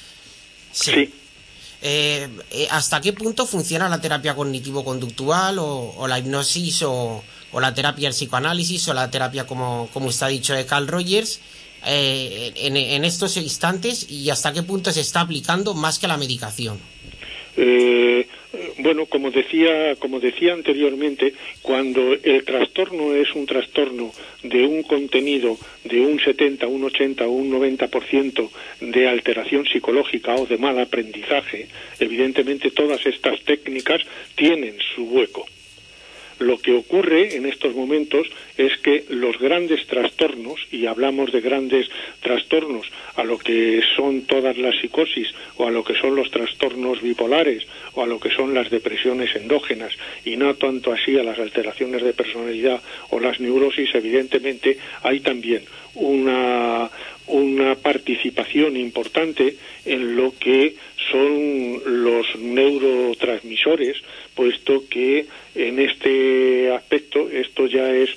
Sí. sí. Eh, eh, ¿Hasta qué punto funciona la terapia cognitivo-conductual o, o la hipnosis o, o la terapia del psicoanálisis o la terapia, como, como usted ha dicho, de Carl Rogers? Eh, en, en estos instantes y hasta qué punto se está aplicando más que la medicación. Eh, bueno, como decía, como decía anteriormente, cuando el trastorno es un trastorno de un contenido de un setenta, un ochenta o un noventa por ciento de alteración psicológica o de mal aprendizaje, evidentemente todas estas técnicas tienen su hueco. Lo que ocurre en estos momentos es que los grandes trastornos, y hablamos de grandes trastornos a lo que son todas las psicosis o a lo que son los trastornos bipolares o a lo que son las depresiones endógenas y no tanto así a las alteraciones de personalidad o las neurosis, evidentemente hay también una una participación importante en lo que son los neurotransmisores, puesto que en este aspecto esto ya es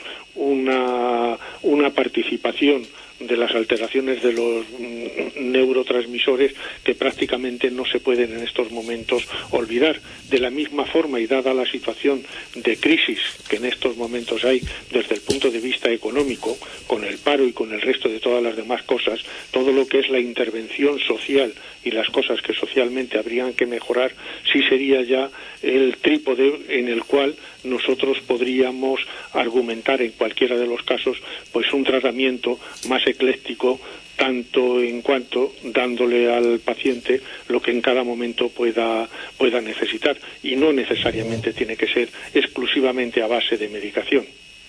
una, una participación de las alteraciones de los neurotransmisores que prácticamente no se pueden en estos momentos olvidar. De la misma forma, y dada la situación de crisis que en estos momentos hay desde el punto de vista económico, con el paro y con el resto de todas las demás cosas, todo lo que es la intervención social y las cosas que socialmente habrían que mejorar, sí sería ya el trípode en el cual nosotros podríamos argumentar en cualquiera de los casos pues un tratamiento más ecléctico, tanto en cuanto dándole al paciente lo que en cada momento pueda pueda necesitar, y no necesariamente tiene que ser exclusivamente a base de medicación.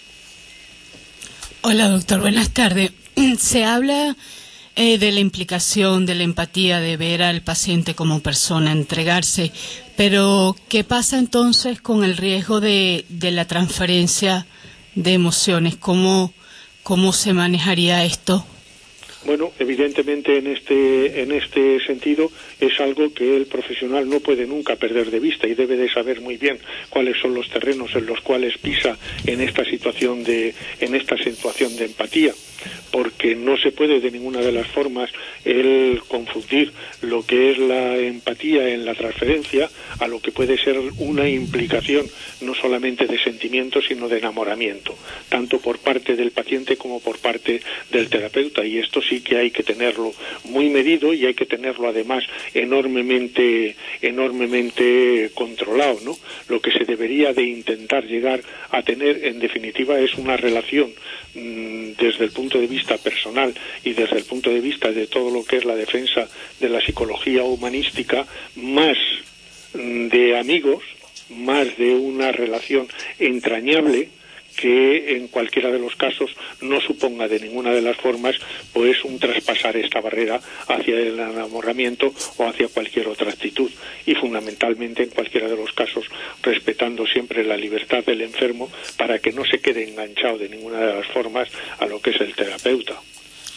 Hola, doctor, buenas tardes. Se habla eh, de la implicación, de la empatía, de ver al paciente como persona, entregarse, pero ¿qué pasa entonces con el riesgo de, de la transferencia de emociones? ¿Cómo, cómo se manejaría esto? Bueno, evidentemente en este en este sentido es algo que el profesional no puede nunca perder de vista y debe de saber muy bien cuáles son los terrenos en los cuales pisa en esta situación de en esta situación de empatía, porque no se puede de ninguna de las formas el confundir lo que es la empatía en la transferencia a lo que puede ser una implicación no solamente de sentimiento sino de enamoramiento, tanto por parte del paciente como por parte del terapeuta, y esto sí que hay que tenerlo muy medido y hay que tenerlo además enormemente enormemente controlado, ¿no? Lo que se debería de intentar llegar a tener en definitiva es una relación mmm, desde el punto de vista personal y desde el punto de vista de todo lo que es la defensa de la psicología humanística, más mmm, de amigos, más de una relación entrañable que en cualquiera de los casos no suponga de ninguna de las formas pues un traspasar esta barrera hacia el enamoramiento o hacia cualquier otra actitud, y fundamentalmente en cualquiera de los casos respetando siempre la libertad del enfermo para que no se quede enganchado de ninguna de las formas a lo que es el terapeuta.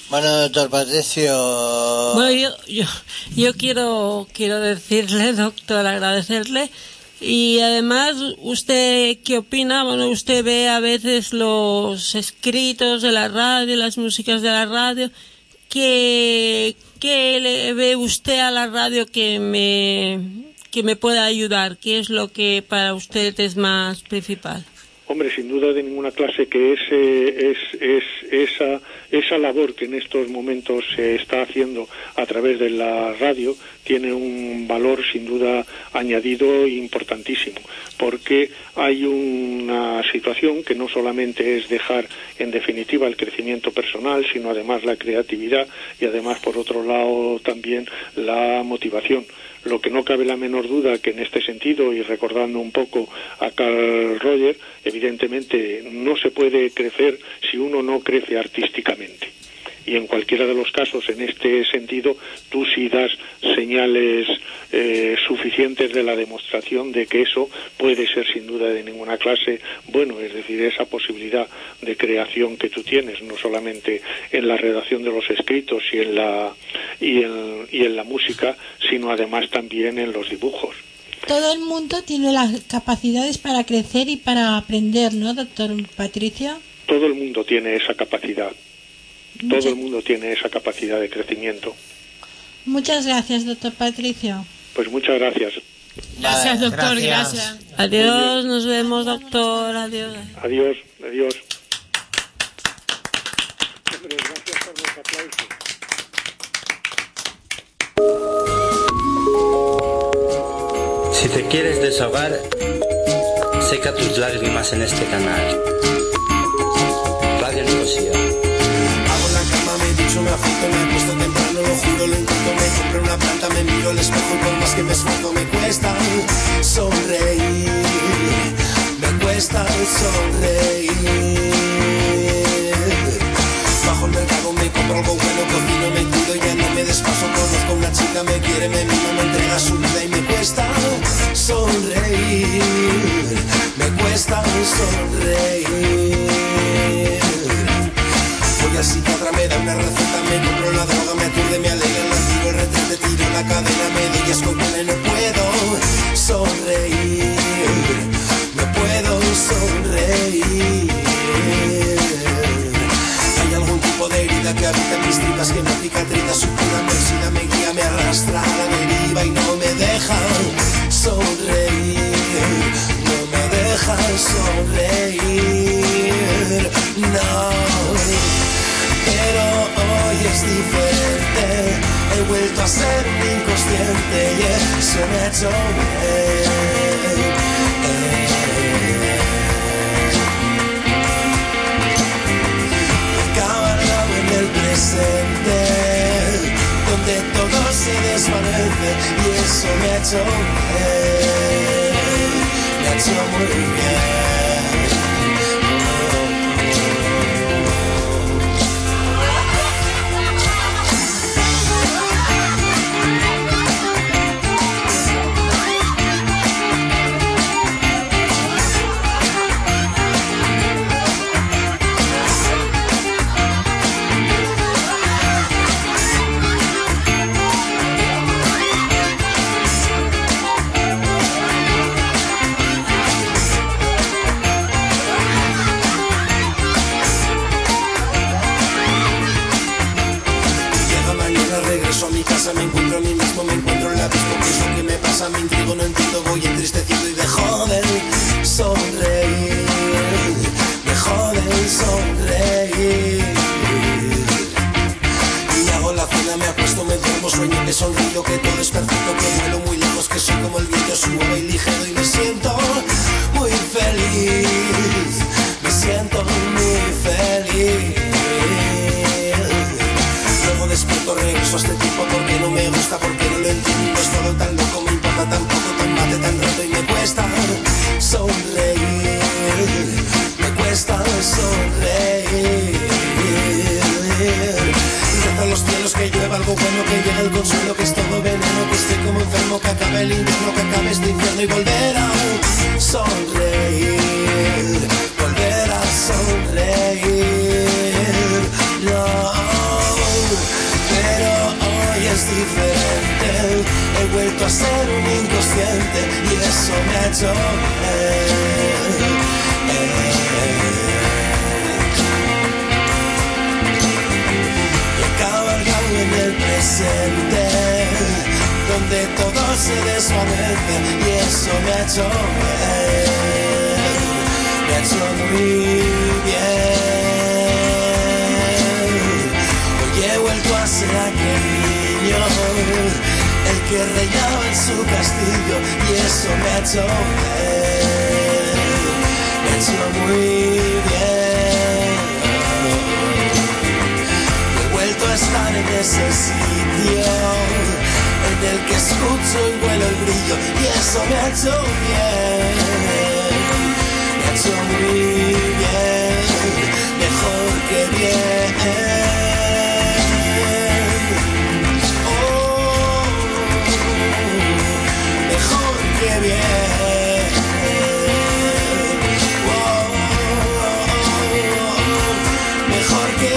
Bueno, doctor Patricio. Bueno, yo, yo, yo quiero, quiero decirle, doctor, agradecerle. Y además, ¿usted qué opina? Bueno, usted ve a veces los escritos de la radio, las músicas de la radio. ¿Qué, qué le ve usted a la radio que me, que me pueda ayudar? ¿Qué es lo que para usted es más principal? Hombre, sin duda de ninguna clase que es, eh, es, es esa, esa labor que en estos momentos se está haciendo a través de la radio tiene un valor sin duda añadido importantísimo, porque hay una situación que no solamente es dejar en definitiva el crecimiento personal, sino además la creatividad y además por otro lado también la motivación. Lo que no cabe la menor duda que en este sentido, y recordando un poco a Carl Roger, evidentemente no se puede crecer si uno no crece artísticamente. Y en cualquiera de los casos, en este sentido, tú sí das señales eh, suficientes de la demostración de que eso puede ser sin duda de ninguna clase bueno, es decir, esa posibilidad de creación que tú tienes, no solamente en la redacción de los escritos y en la, y en, y en la música, sino además también en los dibujos. Todo el mundo tiene las capacidades para crecer y para aprender, ¿no, doctor Patricio? Todo el mundo tiene esa capacidad. Todo el mundo tiene esa capacidad de crecimiento. Muchas gracias, doctor Patricio. Pues muchas gracias. Gracias, doctor, gracias. gracias. Adiós, nos vemos, doctor, adiós. Adiós, adiós. Hombre, gracias por los aplausos. Si te quieres desahogar, seca tus lágrimas en este canal. Radio Nicosia. Me afecto, me he puesto temprano, lo juro, lo intento, me compré una planta, me miro al espejo y por más que me esfuerzo me cuesta sonreír, me cuesta sonreír. Bajo el mercado me compro algo bueno, cocino, me cuido, ya no me despaso, conozco una chica, me quiere, me mima, me entrega su vida y me cuesta sonreír, me cuesta sonreír. Voy al psiquiatra, me da una receta, me compro la droga, me aturde, me alegra, la tiro, el retrete, tiro la cadena, me doy escopeta y no puedo sonreír, no puedo sonreír. Hay algún tipo de herida que habita en mis tripas, que me cicatriza, su pura medicina me guía, me arrastra a la deriva y no me deja sonreír, no me deja sonreír, no. Pero hoy es diferente, he vuelto a ser un inconsciente y eso me ha hecho bien. Cabalgado en el presente, donde todo se desvanece y eso me ha hecho bien, me ha hecho muy bien. Me encuentro a mí mismo, me encuentro en la abismo. ¿Qué es lo que me pasa? Me intrigo, no entiendo, voy entristecido y dejo de sonreír, dejo de sonreír. Y hago la cena, me acuesto, me duermo, sueño que sonrío, que todo es perfecto, que vuelo muy lejos, que soy como el viento, suave y ligero y me siento muy feliz, me siento muy feliz. Despierto, regreso a este tipo porque no me gusta, porque no lo entiendo, es todo tan loco, me importa tan poco, tan mate, tan roto y me cuesta sonreír, me cuesta sonreír. Rezo a los cielos que llueva algo bueno, que llegue el consuelo, que es todo veneno, que esté como enfermo, que acabe el invierno, que acabe este infierno y volver a sonreír, volver a sonreír. No. paciente y eso me ha hecho eh, eh. Y he cabalgado en el presente, donde todo se desvanece y eso me ha hecho eh, me ha hecho muy bien. Hoy he vuelto a ser aquel niño, el que reinaba en su castillo y eso me ha hecho bien, me ha hecho muy bien. He vuelto a estar en ese sitio en el que escucho y huelo el brillo y eso me ha hecho bien, me ha hecho muy bien, mejor que bien. Qué bien, oh, oh, oh, mejor que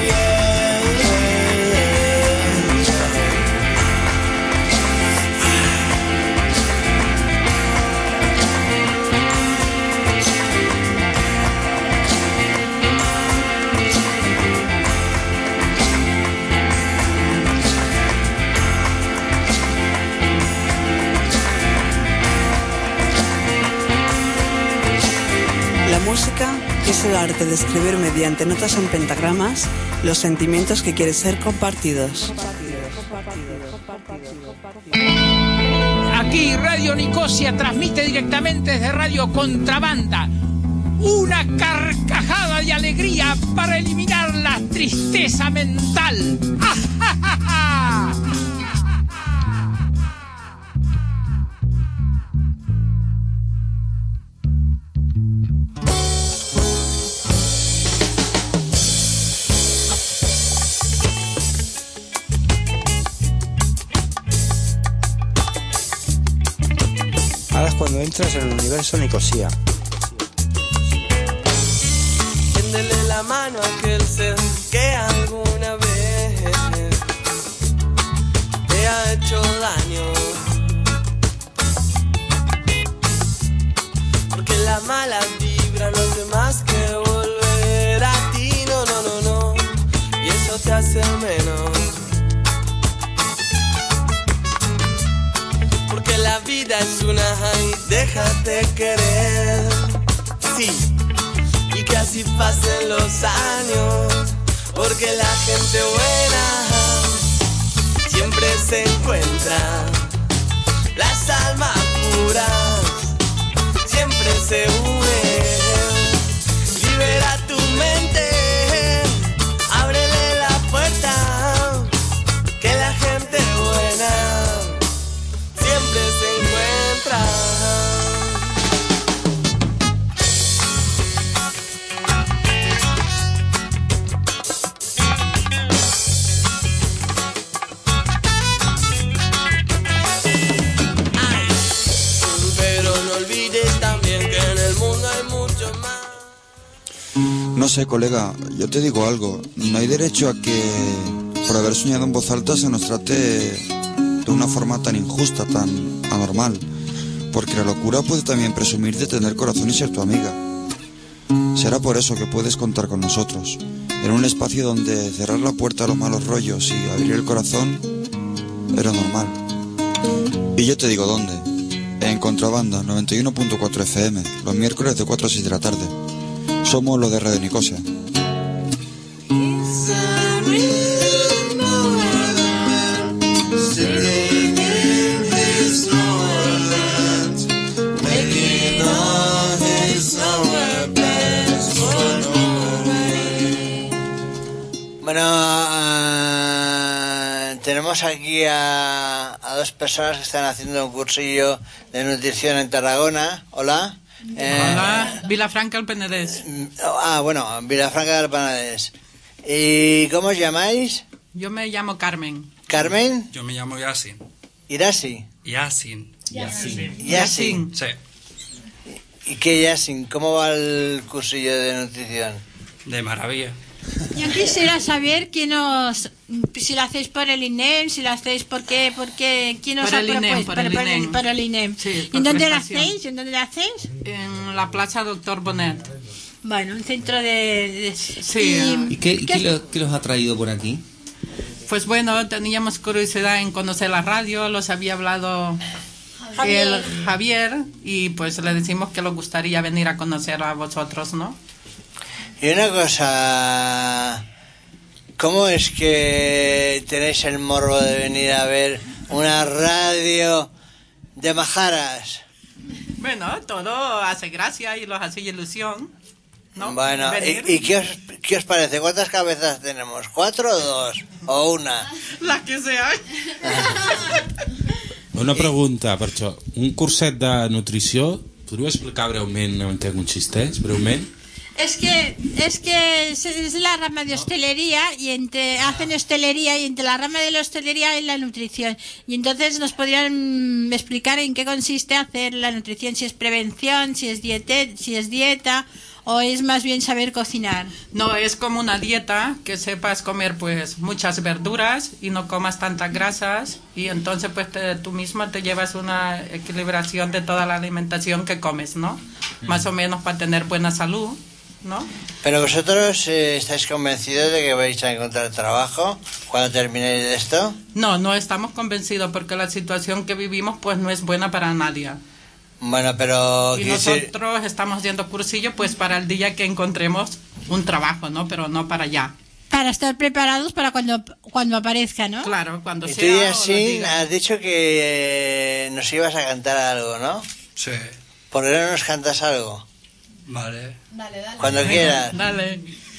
La música es el arte de escribir mediante notas en pentagramas los sentimientos que quieren ser compartidos. Aquí Radio Nicosia transmite directamente desde Radio Contrabanda. Una carcajada de alegría para eliminar la tristeza mental. ¡Ah, ja, ja, ja! Ahora es cuando entras en el universo Nicosia. Tiéndele la mano a aquel ser que alguna vez te ha hecho daño, porque la mala vibra no hace más que volver a ti, no, no, no, no, y eso te hace menos. Porque la vida es una y déjate querer, sí, y que así pasen los años, porque la gente buena siempre se encuentra, las almas puras siempre se unen. Libera tu mente, ábrele la puerta, que la gente buena siempre se encuentra. Ay, pero no olvides también que en el mundo hay mucho más. No sé, colega, yo te digo algo. No hay derecho a que por haber soñado en voz alta se nos trate de una forma tan injusta, tan anormal, porque la locura puede también presumir de tener corazón y ser tu amiga. Será por eso que puedes contar con nosotros, en un espacio donde cerrar la puerta a los malos rollos y abrir el corazón era normal. Y yo te digo dónde, en Contrabanda noventa y uno punto cuatro F M, los miércoles de cuatro a seis de la tarde. Somos los de Radio Nicosia. Bueno, uh, tenemos aquí a, a dos personas que están haciendo un cursillo de nutrición en Tarragona. Hola. Eh, Hola, Vilafranca del Penedès. Ah, bueno, Vilafranca del Penedès. ¿Y cómo os llamáis? Yo me llamo Carmen. ¿Carmen? Yo me llamo Yasin. ¿Irasi? Yasin. Yasin. Yasin. Sí. ¿Y qué Yasin? ¿Cómo va el cursillo de nutrición? De maravilla. Yo quisiera saber quién os, si lo hacéis por el I N E M, si lo hacéis porque, porque quién os Por ha el I N E M, propuesto, por el por, I N E M. el, por el I N E M. Sí, ¿Y por en dónde lo prestación. hacéis? ¿En dónde lo hacéis? En la Plaza Doctor Bonet. Bueno, un centro de... de- Sí. ¿Y qué, y qué lo- qué los ha traído por aquí? Pues bueno, teníamos curiosidad en conocer la radio, los había hablado Javier. el Javier y pues le decimos que nos gustaría venir a conocer a vosotros, ¿no? Y una cosa, ¿cómo es que tenéis el morbo de venir a ver una radio de majaras? Bueno, todo hace gracia y los hace ilusión, ¿no? Bueno, Venir. ¿y, y qué, os, qué os parece? ¿Cuántas cabezas tenemos? ¿Cuatro o dos? ¿O una? La que sea. Una pregunta, per això, un curset de nutrició, podríeu explicar breument en què consisteix, breument? Es que es que es, es la rama de hostelería y entre hacen hostelería y entre la rama de la hostelería hay la nutrición y entonces nos podrían explicar en qué consiste hacer la nutrición, si es prevención, si es diete, si es dieta o es más bien saber cocinar. No, es como una dieta que sepas comer pues muchas verduras y no comas tantas grasas y entonces pues te- tú mismo te llevas una equilibración de toda la alimentación que comes, ¿no? Más o menos para tener buena salud, ¿no? Pero vosotros eh, estáis convencidos de que vais a encontrar trabajo cuando terminéis de esto. No, no estamos convencidos porque la situación que vivimos pues no es buena para nadie. Bueno, pero Y quiero decir, nosotros estamos haciendo cursillo pues para el día que encontremos un trabajo, ¿no? Pero no para allá. Para estar preparados para cuando cuando aparezca, ¿no? Claro, cuando y tú, sea. o lo Yasin, diga. has dicho que eh, nos ibas a cantar algo, ¿no? Sí, ¿Por qué no nos cantas algo? vale. Dale, dale. Cuando quieras. Dale.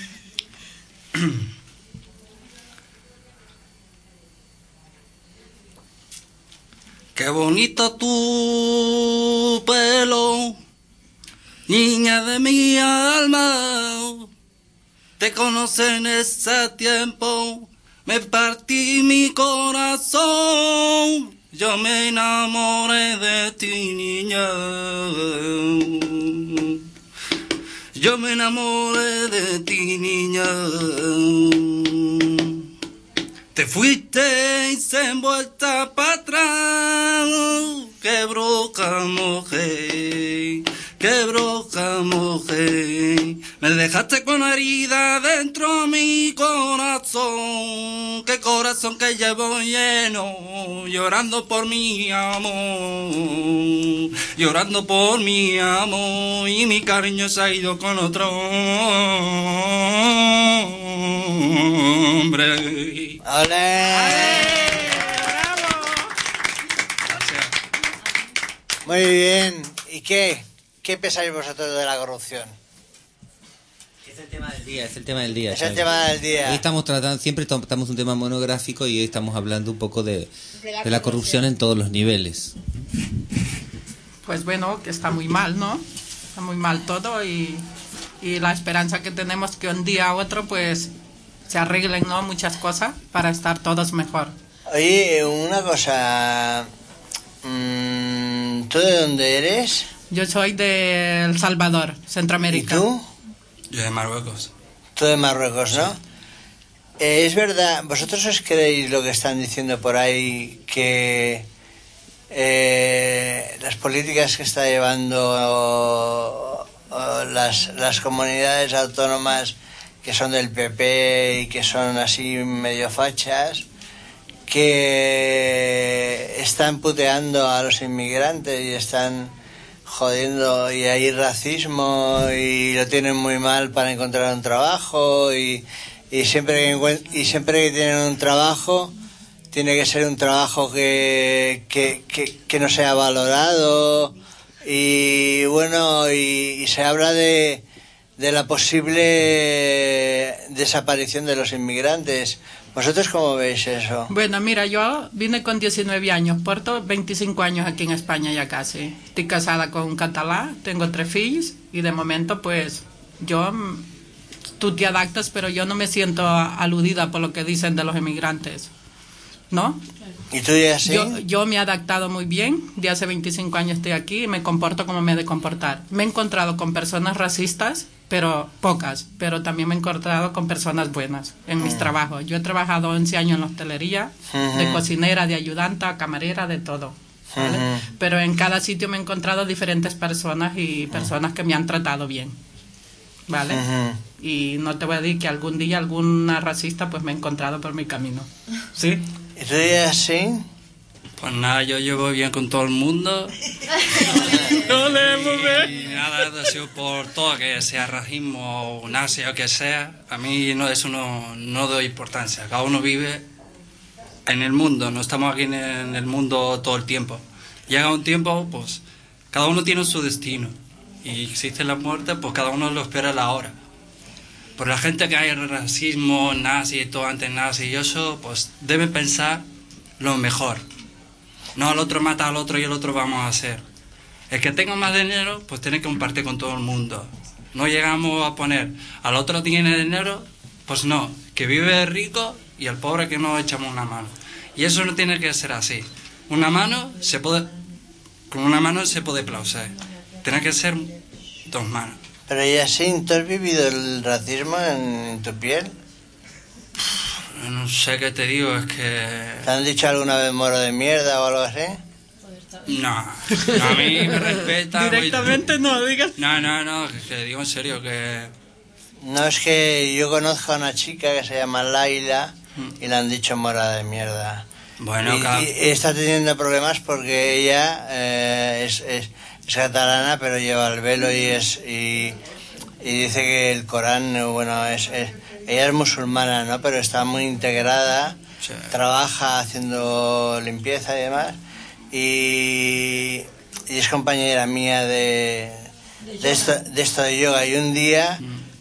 Qué bonito tu pelo, niña de mi alma. Te conocí en ese tiempo, me partí mi corazón. Yo me enamoré de ti, niña. Yo me enamoré de ti, niña. Te fuiste y se envuelta para atrás. Qué broca, mujer, qué broca, mujer. Me dejaste con una herida dentro de mi corazón. Qué corazón que llevo lleno, llorando por mi amor. Llorando por mi amor y mi cariño se ha ido con otro hombre. ¡Ole! Muy bien. ¿Y qué? ¿Qué pensáis vosotros de la corrupción? Es el tema del día, es el tema del día. Es el Xavi. tema del día. Hoy estamos tratando, siempre tratamos un tema monográfico y hoy estamos hablando un poco de, De la de la corrupción en todos los niveles. Pues bueno, que está muy mal, ¿no? Está muy mal todo y, y la esperanza que tenemos que un día a otro pues se arreglen, ¿no? Muchas cosas para estar todos mejor. Oye, una cosa. mm, ¿Tú de dónde eres? Yo soy de El Salvador, Centroamérica. ¿Y tú? Yo de Marruecos. Tú de Marruecos, ¿no? Eh, es verdad, ¿vosotros os creéis lo que están diciendo por ahí que eh, las políticas que está llevando eh, las, las comunidades autónomas que son del P P y que son así medio fachas, que están puteando a los inmigrantes y están jodiendo y hay racismo y lo tienen muy mal para encontrar un trabajo y, y siempre que encuent- y siempre que tienen un trabajo tiene que ser un trabajo que, que, que, que no sea valorado y bueno y, y se habla de de la posible desaparición de los inmigrantes. ¿Vosotros cómo veis eso? Bueno, mira, yo vine con diecinueve años, porto veinticinco años aquí en España ya casi. Estoy casada con un catalán, tengo tres hijos y de momento pues yo, mm, tú te adaptas, pero yo no me siento aludida por lo que dicen de los inmigrantes. ¿no? ¿Y tú ya sí? Yo, yo me he adaptado muy bien, de hace veinticinco años estoy aquí y me comporto como me he de comportar. Me he encontrado con personas racistas, pero pocas, pero también me he encontrado con personas buenas en mis Mm. trabajos. Yo he trabajado once años en la hostelería, Ujú. de cocinera, de ayudanta, camarera, de todo. ¿vale? Ujú. Pero en cada sitio me he encontrado diferentes personas y personas que me han tratado bien. ¿Vale? Ujú. Y no te voy a decir que algún día alguna racista pues me he encontrado por mi camino. ¿Sí? ¿Y tú ya sí? Pues nada, yo llevo bien con todo el mundo. No leemos, Y nada, ha sido por todo, que sea racismo o nazi o que sea. A mí no, eso no, no doy importancia. Cada uno vive en el mundo, no estamos aquí en el mundo todo el tiempo. Llega un tiempo, pues cada uno tiene su destino. Y existe la muerte, pues cada uno lo espera a la hora. Por la gente que hay racismo, nazi, todo antes nazi y eso, pues debe pensar lo mejor. No, el otro mata al otro y el otro vamos a hacer. El que tenga más dinero, pues tiene que compartir con todo el mundo. No llegamos a poner, al otro tiene dinero, pues no, que vive rico y al pobre que no echamos una mano. Y eso no tiene que ser así. Una mano se puede, con una mano se puede aplaudir. Tiene que ser dos manos. Pero ya sí, ¿tú has vivido el racismo en, en tu piel? No sé qué te digo, es que... ¿Te han dicho alguna vez moro de mierda o algo así? No, no, a mí me respeta. Directamente no digas. No, no, no, que, que digo en serio que... No, es que yo conozco a una chica que se llama Laila y le han dicho mora de mierda. Bueno, y, cada- y está teniendo problemas porque ella eh, es, es, es catalana, pero lleva el velo y es y, y dice que el Corán, bueno, es, es ella es musulmana, ¿no? Pero está muy integrada, Sí. trabaja haciendo limpieza y demás, y, y es compañera mía de, de, esto, de esto de yoga. Y un día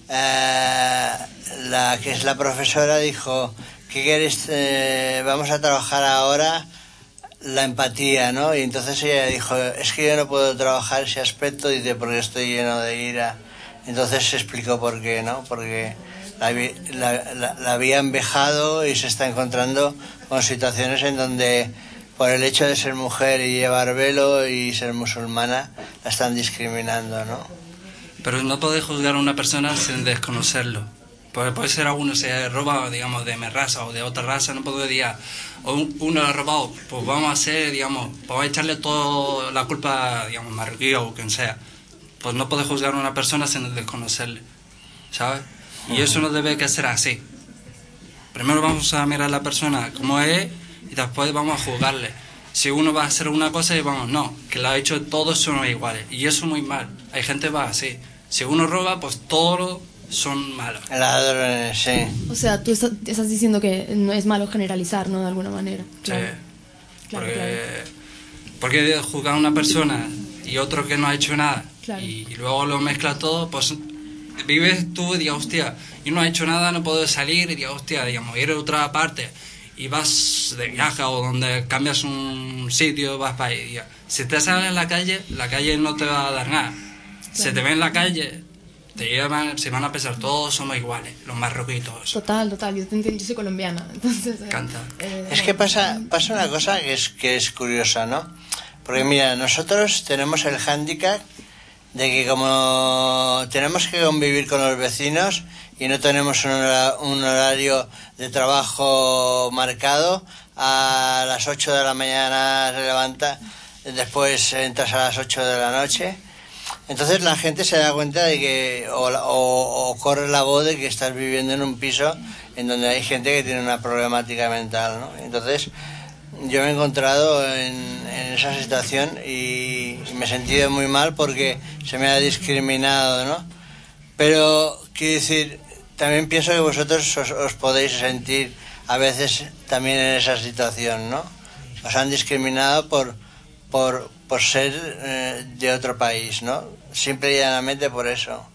eh, la que es la profesora dijo, ¿qué queréis? Eh, vamos a trabajar ahora la empatía, ¿no? Y entonces ella dijo, es que yo no puedo trabajar ese aspecto, dice, porque estoy lleno de ira. Entonces se explicó por qué, ¿no? Porque la, vi- la, la, la habían vejado y se está encontrando con situaciones en donde por el hecho de ser mujer y llevar velo y ser musulmana la están discriminando, ¿no? Pero no podés juzgar a una persona sin desconocerlo. Porque puede ser alguno se roba, digamos, de mi raza o de otra raza, no puedo decir, ah, o un- uno lo ha robado, pues vamos a hacer, digamos, vamos a echarle toda la culpa, digamos, marroquí o quien sea. Pues no podés juzgar a una persona sin desconocerle, ¿sabes? Y eso no debe que ser así. Primero vamos a mirar a la persona como es y después vamos a juzgarle. Si uno va a hacer una cosa y vamos, no, que lo ha hecho todos son iguales. Y eso es muy mal. Hay gente que va así. Si uno roba, pues todos son malos. Ladrones, sí. O sea, tú estás, estás diciendo que no es malo generalizar, ¿no? De alguna manera. Sí. Claro, porque, porque juzgar a una persona y otro que no ha hecho nada Claro. y, y luego lo mezcla todo, pues vives tú y digas, hostia, yo no he hecho nada, no puedo salir y digas, hostia, digamos, ir a otra parte y vas de viaje o donde cambias un sitio, vas para ahí. Ya. Si te sales en la calle, la calle no te va a dar nada. Si te ven en la calle, te llevan, se van a pensar, todos somos iguales, los marroquitos. Total, total. Yo, te entiendo, yo soy colombiana, entonces... eh, Canta. eh, Es que pasa, pasa una cosa que es, que es curiosa, ¿no? Porque mira, nosotros tenemos el hándicap de que como tenemos que convivir con los vecinos y no tenemos un hora- un horario de trabajo marcado, a las ocho de la mañana se levanta, después entras a las ocho de la noche. Entonces la gente se da cuenta de que, o, la- o- o corre la voz de que estás viviendo en un piso en donde hay gente que tiene una problemática mental, ¿no? Entonces yo me he encontrado en, en esa situación y me he sentido muy mal porque se me ha discriminado, ¿no? Pero, quiero decir, también pienso que vosotros os, os podéis sentir a veces también en esa situación, ¿no? Os han discriminado por, por, por ser eh, de otro país, ¿no? Simple y llanamente por eso.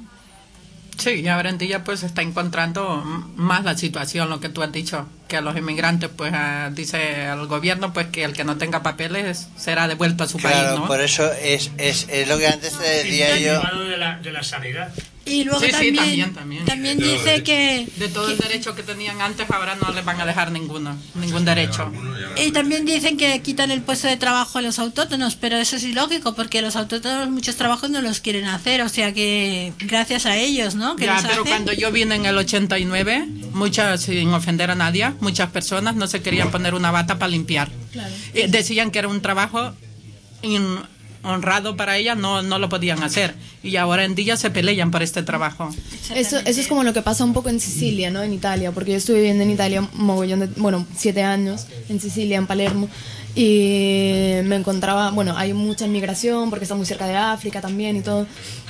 Sí, y ahora en día pues se está encontrando m- más la situación, lo que tú has dicho, que a los inmigrantes pues ah, dice el gobierno pues que el que no tenga papeles será devuelto a su Claro, país, ¿no? por eso es, es, es lo que antes te decía El yo. llevado de la, de la sanidad. Y luego Sí, sí, también, también, también. también dice que... De todo el derecho que tenían antes, ahora no les van a dejar ninguno, ningún derecho. Y también dicen que quitan el puesto de trabajo a los autónomos, pero eso es ilógico, porque los autónomos muchos trabajos no los quieren hacer, o sea que gracias a ellos, ¿no? Que Ya, los pero hacen. cuando yo vine en el ochenta y nueve, muchas, sin ofender a nadie, muchas personas no se querían poner una bata para limpiar. Claro. Eh, Decían que era un trabajo in- honrado para ellas, no, no lo podían hacer. Y ahora en día se pelean por este trabajo. Eso, eso es como lo que pasa un poco en Sicilia, ¿no? En Italia, porque yo estuve viviendo en Italia un mogollón de, bueno, siete años, en Sicilia, en Palermo, y me encontraba, bueno, hay mucha inmigración porque está muy cerca de África también y todo.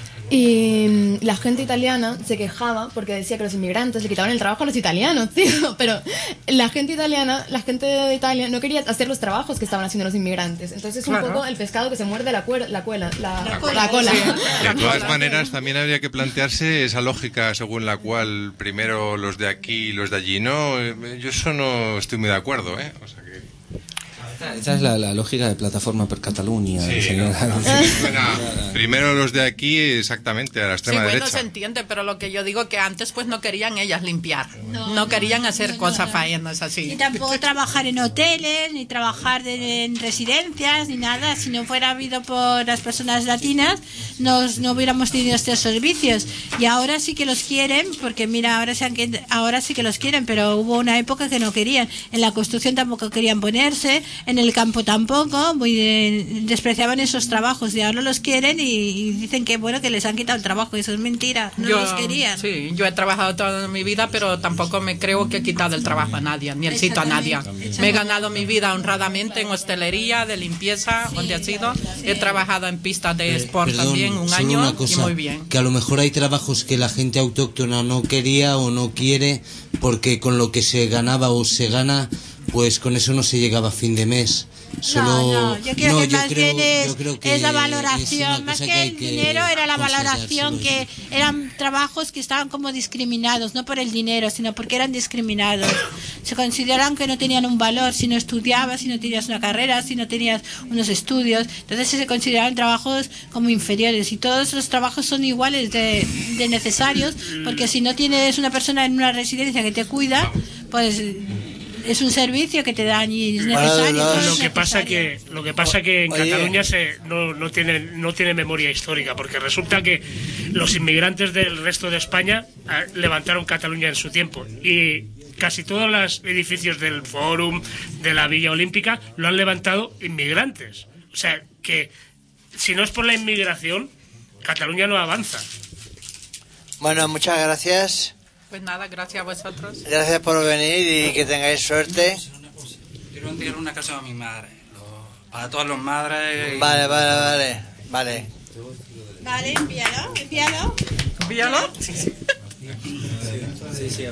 Y la gente italiana se quejaba porque decía que los inmigrantes le quitaban el trabajo a los italianos, tío. Pero la gente italiana, la gente de Italia no quería hacer los trabajos que estaban haciendo los inmigrantes. Entonces es un Claro. poco el pescado que se muerde la, cuer- la, cuela, la, la cola. La cola. De todas maneras, también habría que plantearse esa lógica según la cual primero los de aquí y los de allí. No, eh, yo eso no estoy muy de acuerdo, ¿eh? O sea que... Esa es la, la lógica de Plataforma per Catalunya, Sí, señora. no, bueno, primero los de aquí, exactamente, a la Sí, extrema bueno, derecha. se entiende, pero lo que yo digo que antes pues no querían ellas limpiar, no, querían hacer cosas faenas así. Ni tampoco trabajar en hoteles, ni trabajar de- en residencias, ni nada. Si no fuera habido por las personas latinas, nos, no hubiéramos tenido estos servicios. Y ahora sí que los quieren, porque mira, ahora, se han, que- ahora sí que los quieren, pero hubo una época que no querían. En la construcción tampoco querían ponerse, en el campo tampoco, muy de- despreciaban esos trabajos y ahora los quieren y, y dicen que bueno, que les han quitado el trabajo. Eso es mentira, no yo, los querían. Sí, yo he trabajado toda mi vida, pero tampoco me creo que he quitado el trabajo a nadie, ni el sitio a nadie. Me he ganado mi vida honradamente en hostelería, de limpieza, donde ha sido. He trabajado en pistas de sport Perdón, también un solo año una cosa, y muy bien. que a lo mejor hay trabajos que la gente autóctona no quería o no quiere porque con lo que se ganaba o se gana, pues con eso no se llegaba a fin de mes. Solo, No, no, yo creo no, que yo más creo- bien es, yo creo que es la es una valoración, más cosa que, que hay el que dinero era la valoración, considerárselo. que eran trabajos que estaban como discriminados, no por el dinero, sino porque eran discriminados. Se consideran que no tenían un valor si no estudiabas, si no tenías una carrera, si no tenías unos estudios, entonces se consideraban trabajos como inferiores y todos los trabajos son iguales de, de necesarios, porque si no tienes una persona en una residencia que te cuida, pues es un servicio que te dan y es necesario. todo es Lo que pasa necesario. que lo que pasa que en Oye. Cataluña se no, no tiene no tiene memoria histórica, porque resulta que los inmigrantes del resto de España ah, levantaron Cataluña en su tiempo y casi todos los edificios del Fórum, de la Villa Olímpica, lo han levantado inmigrantes. O sea que si no es por la inmigración, Cataluña no avanza. Bueno, muchas gracias. Pues nada, gracias a vosotros. Gracias por venir y que tengáis suerte. Quiero enviar una casa a mi madre. Lo- para todas las madres. y- Vale, vale, vale. Vale. Vale, envíalo, envíalo. ¿Envíalo? Sí, sí,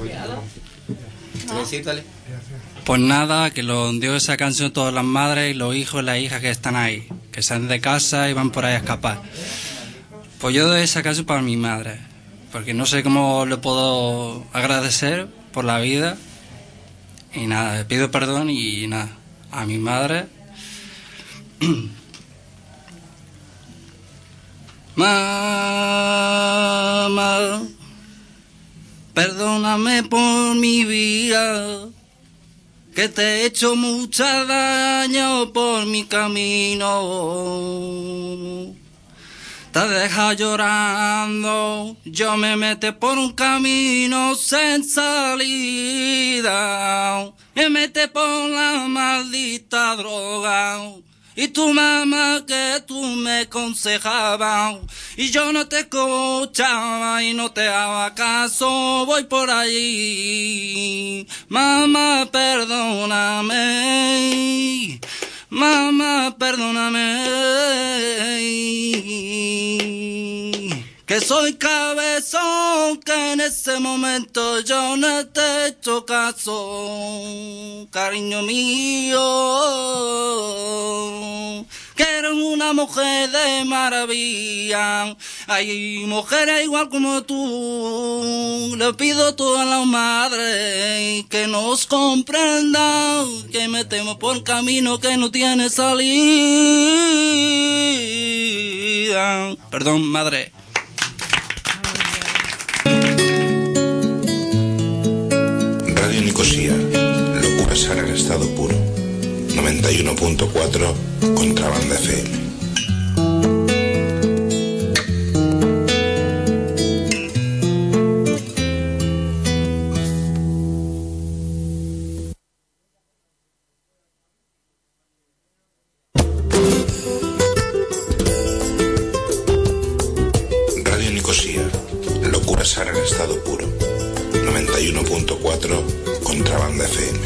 Pues nada, que lo dio esa canción a todas las madres y los hijos y las hijas que están ahí, que salen de casa y van por ahí a escapar. Pues yo doy esa canción para mi madre, porque no sé cómo le puedo agradecer por la vida. Y nada, le pido perdón y nada, a mi madre. Mamá, perdóname por mi vida, que te he hecho mucha daño por mi camino. Te deja llorando, yo me metí por un camino sin salida, me metí por la maldita droga. Y tu mamá que tú me aconsejabas y yo no te escuchaba y no te daba caso, voy por allí. Mamá, perdóname, mamá, perdóname, que soy cabezón, que en ese momento yo no te he hecho caso, cariño mío, que eres una mujer de maravilla. Hay mujeres igual como tú, le pido a todas las madres que nos comprendan, que metemos por camino que no tiene salida. Perdón, madre. Nicosia, locura sana en estado puro. noventa y uno punto cuatro, Contrabanda F M. Radio Nicosia, locura sana en estado puro. noventa y uno punto cuatro, Contrabanda F M.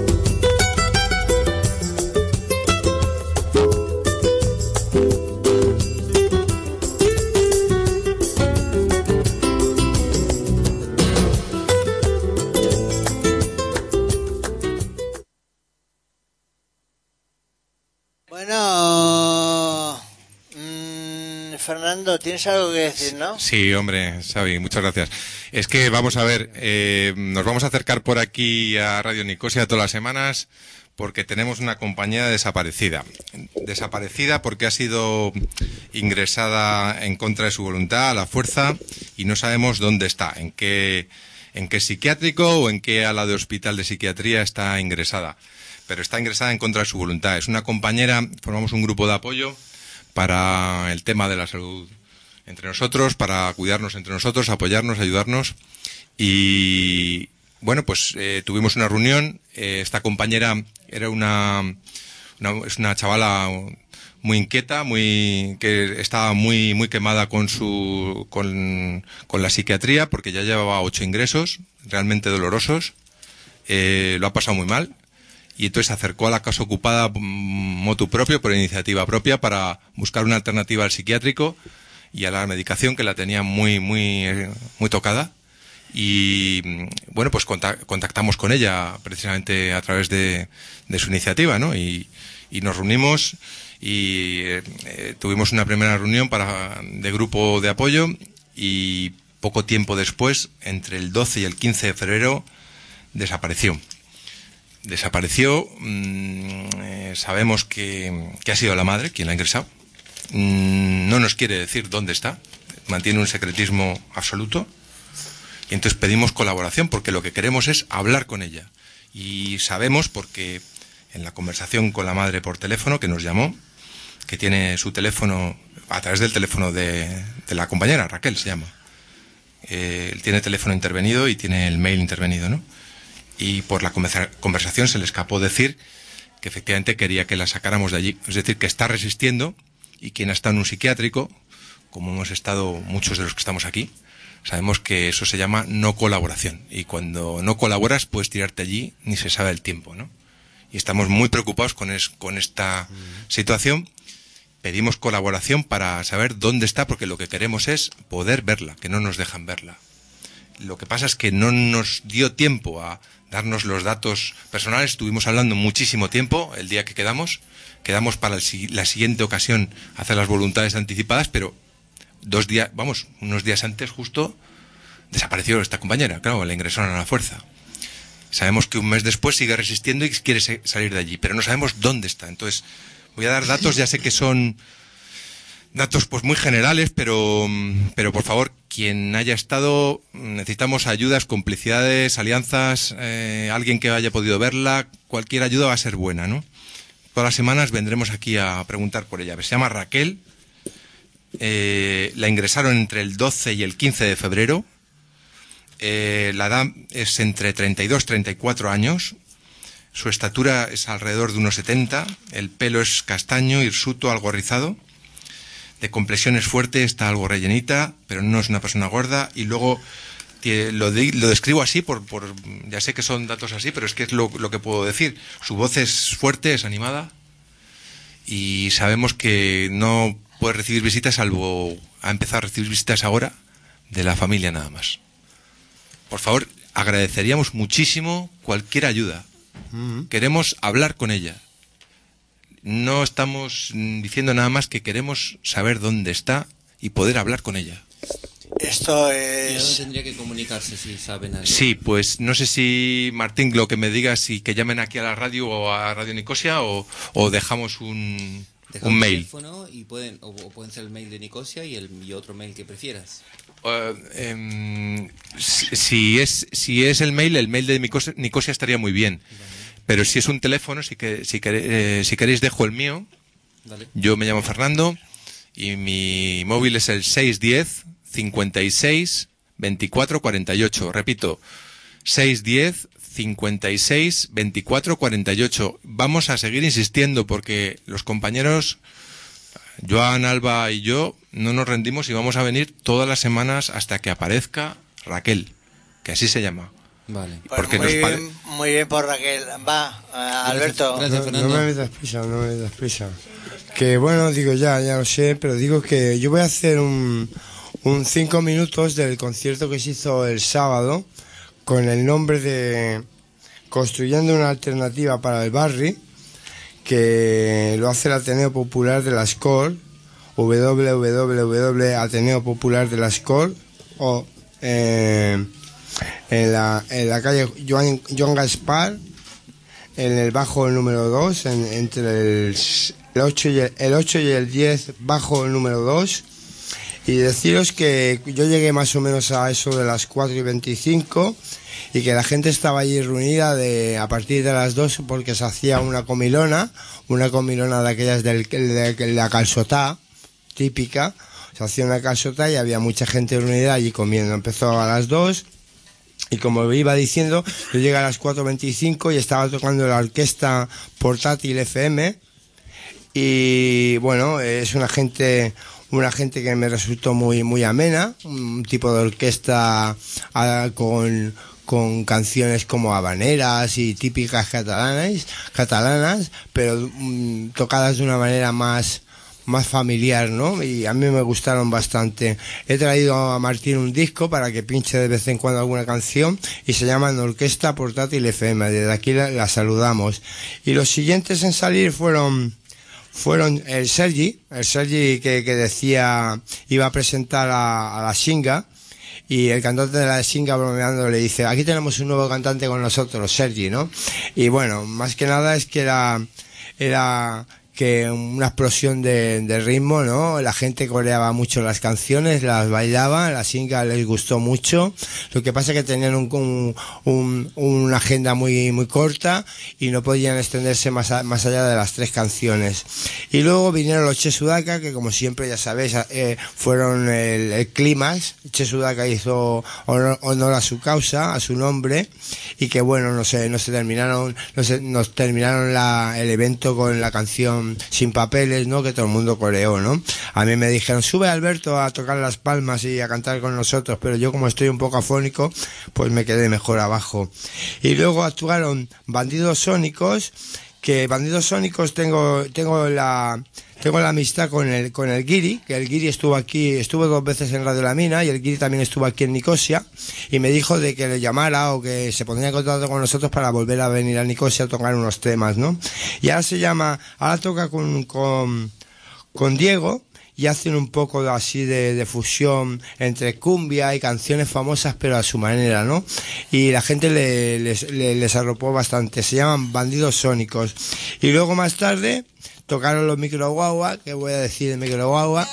Bueno, mmm, Fernando, ¿tienes algo que decir, no? Sí, hombre, Xavi, muchas gracias. Es que vamos a ver, eh, nos vamos a acercar por aquí a Radio Nicosia todas las semanas porque tenemos una compañera desaparecida. Desaparecida porque ha sido ingresada en contra de su voluntad, a la fuerza, y no sabemos dónde está, en qué, en qué psiquiátrico o en qué ala de hospital de psiquiatría está ingresada. Pero está ingresada en contra de su voluntad. Es una compañera, formamos un grupo de apoyo para el tema de la salud entre nosotros, para cuidarnos entre nosotros, apoyarnos, ayudarnos. Y bueno, pues eh, tuvimos una reunión. Eh, esta compañera era una, una es una chavala muy inquieta, muy que estaba muy muy quemada con su con, con la psiquiatría porque ya llevaba ocho ingresos realmente dolorosos. Eh, lo ha pasado muy mal. Y entonces se acercó a la casa ocupada motu propio, por iniciativa propia, para buscar una alternativa al psiquiátrico y a la medicación que la tenía muy, muy, muy tocada. Y bueno, pues contactamos con ella precisamente a través de, de su iniciativa, ¿no? Y, y nos reunimos y eh, tuvimos una primera reunión para, de grupo de apoyo y poco tiempo después, entre el doce y el quince de febrero, desapareció. Desapareció, mmm, eh, sabemos que, que ha sido la madre quien la ha ingresado. Mm, no nos quiere decir dónde está, mantiene un secretismo absoluto. Y entonces pedimos colaboración porque lo que queremos es hablar con ella. Y sabemos, porque en la conversación con la madre por teléfono, que nos llamó, que tiene su teléfono, a través del teléfono de, de la compañera, Raquel se llama. Eh, él tiene teléfono intervenido y tiene el mail intervenido, ¿no? Y por la conversación se le escapó decir que efectivamente quería que la sacáramos de allí. Es decir, que está resistiendo y quien ha estado en un psiquiátrico, como hemos estado muchos de los que estamos aquí, sabemos que eso se llama no colaboración. Y cuando no colaboras puedes tirarte allí, ni se sabe el tiempo, ¿no? Y estamos muy preocupados con, es, con esta situación. Pedimos colaboración para saber dónde está, porque lo que queremos es poder verla, que no nos dejan verla. Lo que pasa es que no nos dio tiempo a darnos los datos personales. Estuvimos hablando muchísimo tiempo el día que quedamos. Quedamos para el, la siguiente ocasión hacer las voluntades anticipadas, pero dos días, vamos, unos días antes justo desapareció esta compañera. Claro, la ingresaron a la fuerza. Sabemos que un mes después sigue resistiendo y quiere salir de allí, pero no sabemos dónde está. Entonces, voy a dar datos, ya sé que son datos pues muy generales, pero, pero por favor, quien haya estado, necesitamos ayudas, complicidades, alianzas, eh, alguien que haya podido verla, cualquier ayuda va a ser buena, ¿no? Todas las semanas vendremos aquí a preguntar por ella. Se llama Raquel, eh, la ingresaron entre el doce y el quince de febrero, eh, la edad es entre treinta y dos y treinta y cuatro años, su estatura es alrededor de unos setenta, el pelo es castaño, hirsuto, algo rizado, de complexión es fuerte, está algo rellenita, pero no es una persona gorda. Y luego lo, de, lo describo así, por, por ya sé que son datos así, pero es que es lo, lo que puedo decir. Su voz es fuerte, es animada, y sabemos que no puede recibir visitas, salvo a empezar a recibir visitas ahora de la familia nada más. Por favor, agradeceríamos muchísimo cualquier ayuda. Uh-huh. Queremos hablar con ella. No estamos diciendo nada más que queremos saber dónde está y poder hablar con ella. Esto es... ¿Y a dónde tendría que comunicarse si saben algo? Sí, pues no sé si, Martín, lo que me digas, si que llamen aquí a la radio o a Radio Nicosia o, o dejamos un, Deja un mail. teléfono y pueden, o, o pueden ser el mail de Nicosia y, el, y otro mail que prefieras. Uh, em, si, si es si es el mail, el mail de Nicosia, Nicosia estaría muy bien. Pero si es un teléfono, si, que, si, queréis, eh, si queréis dejo el mío. Dale. Yo me llamo Fernando y mi móvil es el seis uno cero, cincuenta y seis, veinticuatro cuarenta y ocho. Repito, seis uno cero, cincuenta y seis, veinticuatro cuarenta y ocho. Vamos a seguir insistiendo porque los compañeros Joan, Alba y yo no nos rendimos y vamos a venir todas las semanas hasta que aparezca Raquel, que así se llama. Vale. Pues Porque muy, nos pare- bien, muy bien por Raquel. Va, uh, Alberto. No, no me metas prisa, no me metas prisa. Que bueno, digo ya, ya lo sé, pero digo que yo voy a hacer un, un cinco minutos del concierto que se hizo el sábado con el nombre de Construyendo una alternativa para el barri, que lo hace el Ateneo Popular de la Escol, w w w punto ateneo popular de la Escol, o eh, en, la, en la calle Joan, Joan Gaspar, en el bajo número dos, en, entre el, el, ocho y el, el ocho y el diez, bajo el número dos. Y deciros que yo llegué más o menos a eso de las cuatro y veinticinco y que la gente estaba allí reunida de, a partir de las dos porque se hacía una comilona, una comilona de aquellas del, de, de la calzotá típica. Se hacía una calzotá y había mucha gente reunida allí comiendo. Empezó a las dos y como iba diciendo, yo llegué a las cuatro y veinticinco y estaba tocando la orquesta portátil F M y bueno, es una gente... Una gente que me resultó muy muy amena, un tipo de orquesta a, con, con canciones como habaneras y típicas catalanas, catalanas pero mm, tocadas de una manera más, más familiar, ¿no? Y a mí me gustaron bastante. He traído a Martín un disco para que pinche de vez en cuando alguna canción y se llama Orquesta Portátil F M. Desde aquí la, la saludamos. Y los siguientes en salir fueron... fueron el Sergi, el Sergi que, que decía, iba a presentar a, a la Xinga, y el cantante de la Xinga bromeando le dice, aquí tenemos un nuevo cantante con nosotros, Sergi, ¿no? Y bueno, más que nada es que era, era que una explosión de, de ritmo, ¿no? La gente coreaba mucho las canciones, las bailaba, la Xinga les gustó mucho. Lo que pasa es que tenían un, un, un, una agenda muy muy corta y no podían extenderse más, a, más allá de las tres canciones. Y luego vinieron los Che Sudaka, que como siempre ya sabéis, eh, fueron el, el clímax. Che Sudaka hizo honor, honor a su causa, a su nombre, y que bueno, no sé, no se terminaron, no se, nos terminaron la, el evento con la canción Sin Papeles, ¿no? Que todo el mundo coreó, ¿no? A mí me dijeron, sube Alberto a tocar las palmas y a cantar con nosotros, pero yo como estoy un poco afónico, pues me quedé mejor abajo. Y luego actuaron Bandidos Sónicos, que Bandidos Sónicos tengo, tengo la... Tengo la amistad con el con el Guiri, que el Guiri estuvo aquí, estuvo dos veces en Radio La Mina y el Guiri también estuvo aquí en Nicosia y me dijo de que le llamara o que se pondría en contacto con nosotros para volver a venir a Nicosia a tocar unos temas, ¿no? Y ahora se llama, ahora toca con, con, con Diego y hacen un poco de, así de, de fusión entre cumbia y canciones famosas pero a su manera, ¿no? Y la gente le, les, le, les arropó bastante, se llaman Bandidos Sónicos. Y luego más tarde tocaron los Microguagua, ¿qué voy a decir de Microguagua?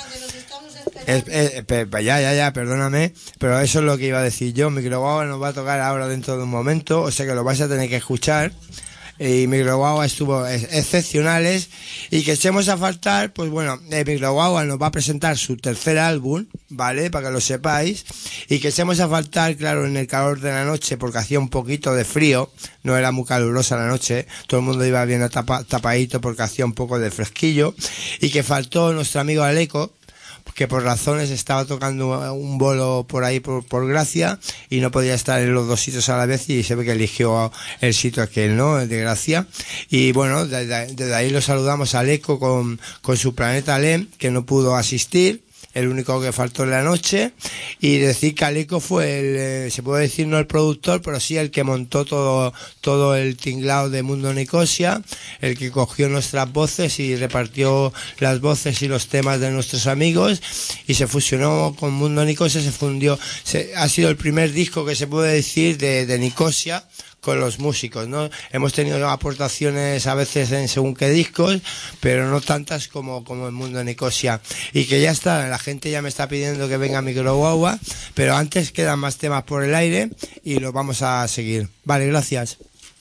Es, es, ya, ya, ya, perdóname, pero eso es lo que iba a decir yo. Microguagua nos va a tocar ahora dentro de un momento, o sea que lo vais a tener que escuchar. Y Microguagua estuvo excepcionales. Y que echemos a faltar, pues bueno, eh, Microguagua nos va a presentar su tercer álbum, ¿vale? Para que lo sepáis. Y que echemos a faltar, claro, en el calor de la noche, porque hacía un poquito de frío, no era muy calurosa la noche, todo el mundo iba bien tapa, tapadito porque hacía un poco de fresquillo. Y que faltó nuestro amigo Aleco, que por razones estaba tocando un bolo por ahí por, por Gracia y no podía estar en los dos sitios a la vez y se ve que eligió el sitio aquel, ¿no? El de Gracia. Y bueno, desde, desde ahí lo saludamos a Aleco con, con su Planeta Lem, que no pudo asistir, el único que faltó en la noche, y decir que Aleco fue el, eh, se puede decir no el productor, pero sí el que montó todo, todo el tinglado de Mundo Nicosia, el que cogió nuestras voces y repartió las voces y los temas de nuestros amigos, y se fusionó con Mundo Nicosia, se fundió, se, ha sido el primer disco que se puede decir de, de Nicosia, con los músicos, ¿no? Hemos tenido aportaciones a veces en según qué discos, pero no tantas como, como el Mundo Nicosia. Y que ya está, la gente ya me está pidiendo que venga Microguagua, pero antes quedan más temas por el aire y los vamos a seguir. Vale, gracias.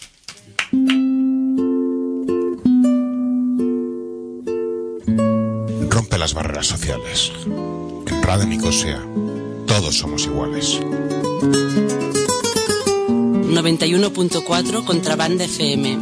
Rompe las barreras sociales. En Radio Nicosia, todos somos iguales. noventa y uno punto cuatro Contrabanda F M.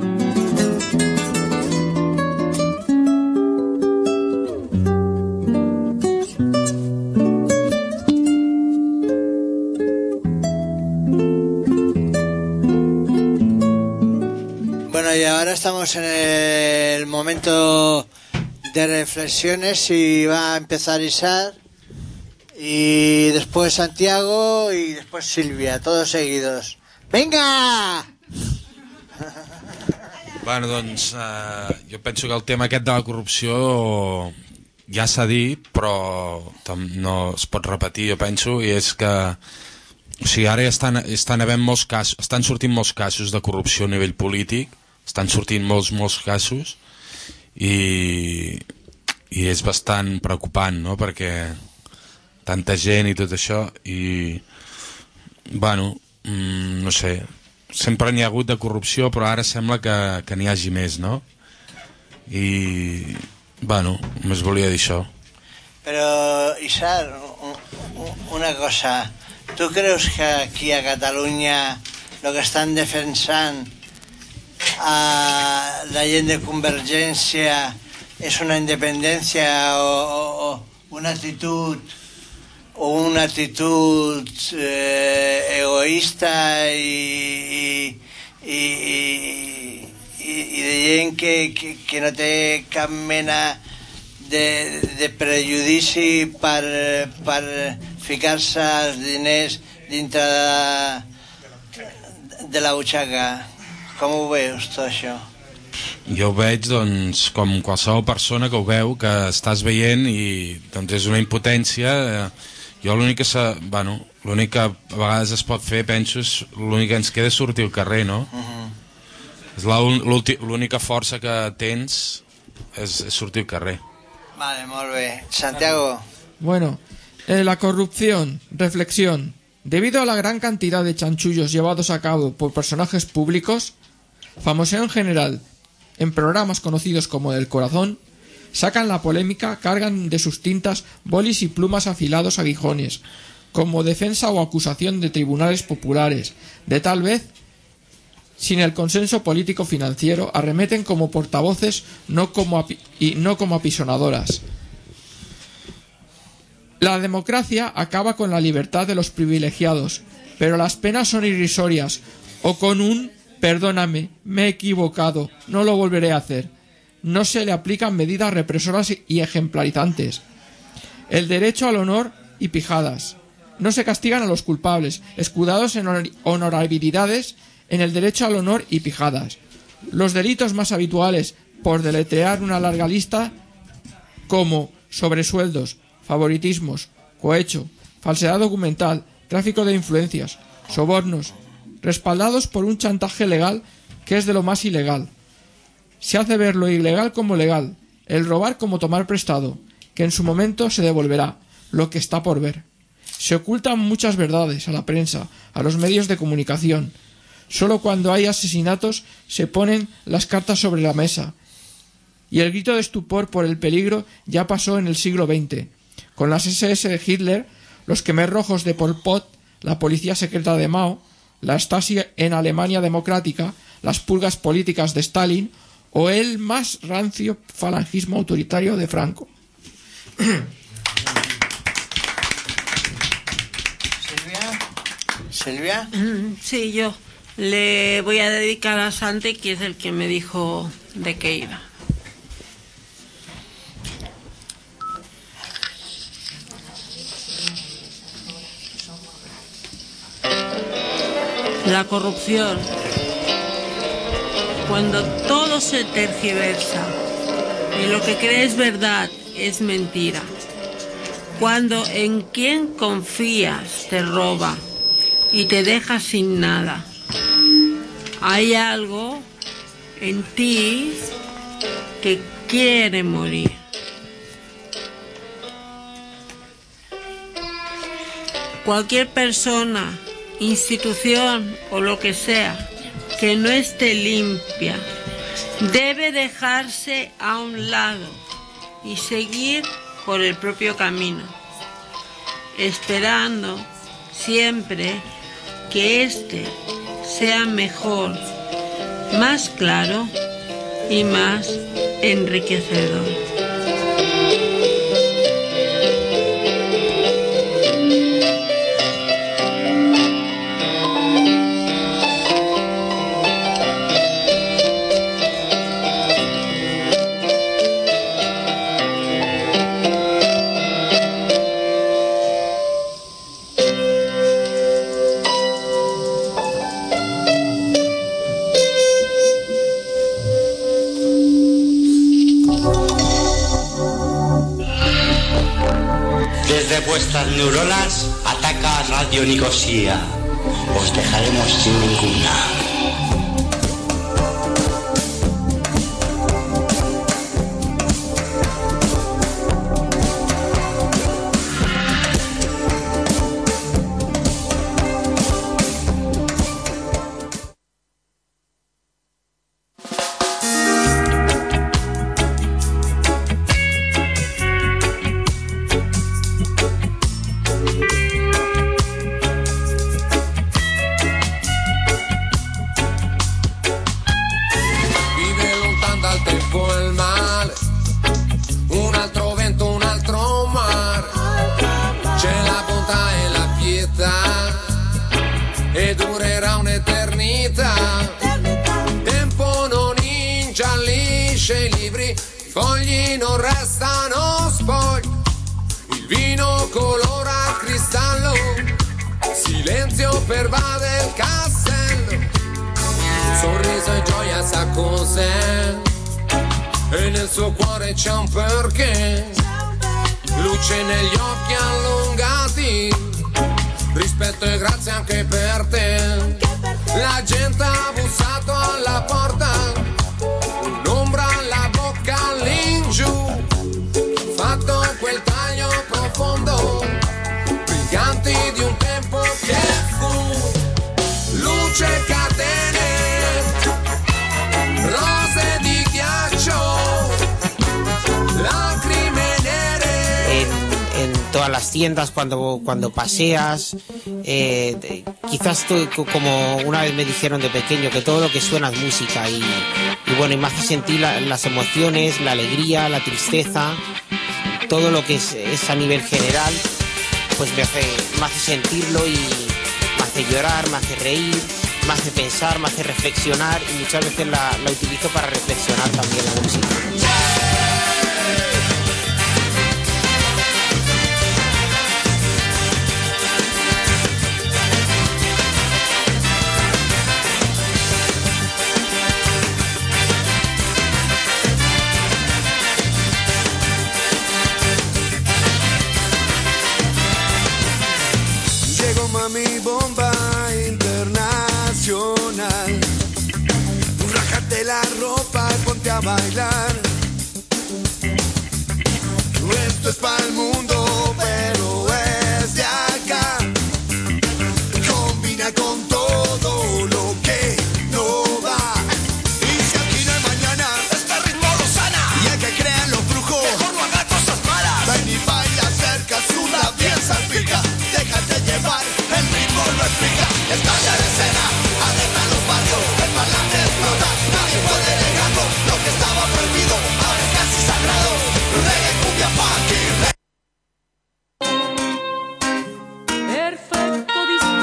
Bueno, y ahora estamos en el momento de reflexiones y va a empezar Isar y después Santiago y después Silvia, todos seguidos. ¡Venga! Bueno, doncs eh, jo penso que el tema aquest de la corrupció ja s'ha dit, però no es pot repetir, jo penso, i és que o sigui, ara ja estan, estan, havent molts casos, estan sortint molts casos de corrupció a nivell polític, estan sortint molts, molts casos, i, i és bastant preocupant, no?, perquè tanta gent i tot això, i bueno, mm, no sé, sempre n'hi ha hagut de corrupció, però ara sembla que, que n'hi hagi més, no? I bueno, només volia dir això. Pero Isar, una cosa, ¿tú crees que aquí a Cataluña lo que están defensando a la gente de Convergencia es una independencia o, o una actitud o una actitud eh, egoísta y, y, y, y de gent que, que, que no té cap mena de, de prejudici per, per ficar-se els diners dintre de, de la butxaca. Com ho veus, tot això? Jo ho veig, doncs, com qualsevol persona que ho veu, que estàs veient i doncs és una impotència. Jo l'únic que, se, bueno, l'únic que a vegades es pot fer, penso, és l'únic que ens queda és sortir al carrer, no? Uh-huh. És l'única força que tens és, és sortir al carrer. Vale, molt bé. Santiago. Bueno, eh, la corrupción, reflexión. Debido a la gran cantidad de chanchullos llevados a cabo por personajes públicos, famoseo en general, en programas conocidos como El Corazón, sacan la polémica, cargan de sus tintas bolis y plumas afilados aguijones, como defensa o acusación de tribunales populares, de tal vez, sin el consenso político financiero, arremeten como portavoces no como api- y no como apisonadoras. La democracia acaba con la libertad de los privilegiados, pero las penas son irrisorias, o con un perdóname, me he equivocado, no lo volveré a hacer. No se le aplican medidas represoras y ejemplarizantes. El derecho al honor y pijadas. No se castigan a los culpables, escudados en honor- honorabilidades en el derecho al honor y pijadas. Los delitos más habituales, por deletrear una larga lista, como sobresueldos, favoritismos, cohecho, falsedad documental, tráfico de influencias, sobornos, respaldados por un chantaje legal que es de lo más ilegal. Se hace ver lo ilegal como legal, el robar como tomar prestado, que en su momento se devolverá, lo que está por ver. Se ocultan muchas verdades a la prensa, a los medios de comunicación. Solo cuando hay asesinatos se ponen las cartas sobre la mesa. Y el grito de estupor por el peligro ya pasó en el siglo veinte. Con las ese ese de Hitler, los Khmer Rojos de Pol Pot, la policía secreta de Mao, la Stasi en Alemania democrática, las purgas políticas de Stalin o el más rancio falangismo autoritario de Franco. Silvia. Silvia. Sí, yo le voy a dedicar a Santi, que es el que me dijo de qué iba. La corrupción, cuando todo se tergiversa y lo que crees verdad es mentira, cuando en quien confías te roba y te deja sin nada, Hay algo en ti que quiere morir. Cualquier persona, institución o lo que sea que no esté limpia debe dejarse a un lado y seguir por el propio camino, esperando siempre que éste sea mejor, más claro y más enriquecedor. Vuestras neuronas ataca Radio Nicosia. Os dejaremos sin ninguna. Tiendas cuando cuando paseas, eh, quizás tú, como una vez me dijeron de pequeño, que todo lo que suena es música y, y bueno, y me hace sentir la, las emociones, la alegría, la tristeza, todo lo que es, es a nivel general, pues me hace, me hace sentirlo y me hace llorar, me hace reír, me hace pensar, me hace reflexionar y muchas veces la, la utilizo para reflexionar también la música. Mi bomba internacional, rájate la ropa y ponte a bailar. Esto es para el mundo, pero es de acá. Combina con todo lo que no va. Y si aquí no hay mañana, este ritmo lo sana. Y el que crea en los brujos, mejor no haga cosas malas. Ven y baila cerca, suda bien salpica. Déjate llevar. El ritmo lo explica, estalla de escena, alerta en los barrios, el parlante explota, nadie puede negarlo, lo que estaba prohibido, ahora es casi sagrado, reggae, cumbia, funky, reggae. Perfecto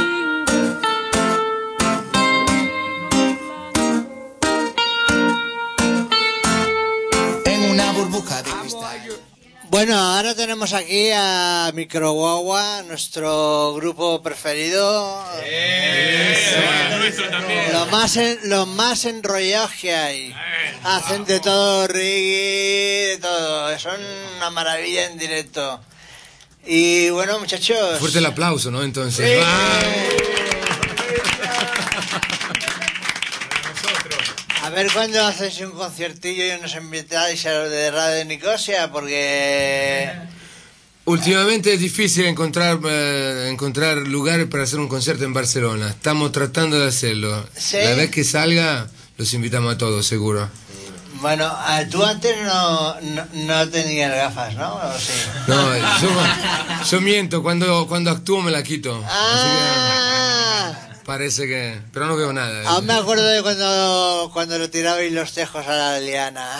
distingo. En una burbuja de cristal. Bueno, ahora tenemos aquí a Micro Guagua, nuestro grupo preferido. Lo más en, lo más enrollados que hay. Hacen de todo, reggae, de todo. Son una maravilla en directo. Y bueno, muchachos. Fuerte el aplauso, ¿no? Entonces. Sí. ver cuándo hacéis un conciertillo y nos invitáis a lo de Radio Nicosia, porque... Últimamente es difícil encontrar eh, encontrar lugares para hacer un concierto en Barcelona. Estamos tratando de hacerlo. ¿Sí? La vez que salga, los invitamos a todos, seguro. Bueno, eh, tú antes no, no, no tenías gafas, ¿no? ¿O sí? No, yo, yo miento, cuando, cuando actúo me la quito. Ah. Así que parece que... Pero no veo nada. Aún me acuerdo de cuando, cuando le tirabais los tejos a la liana.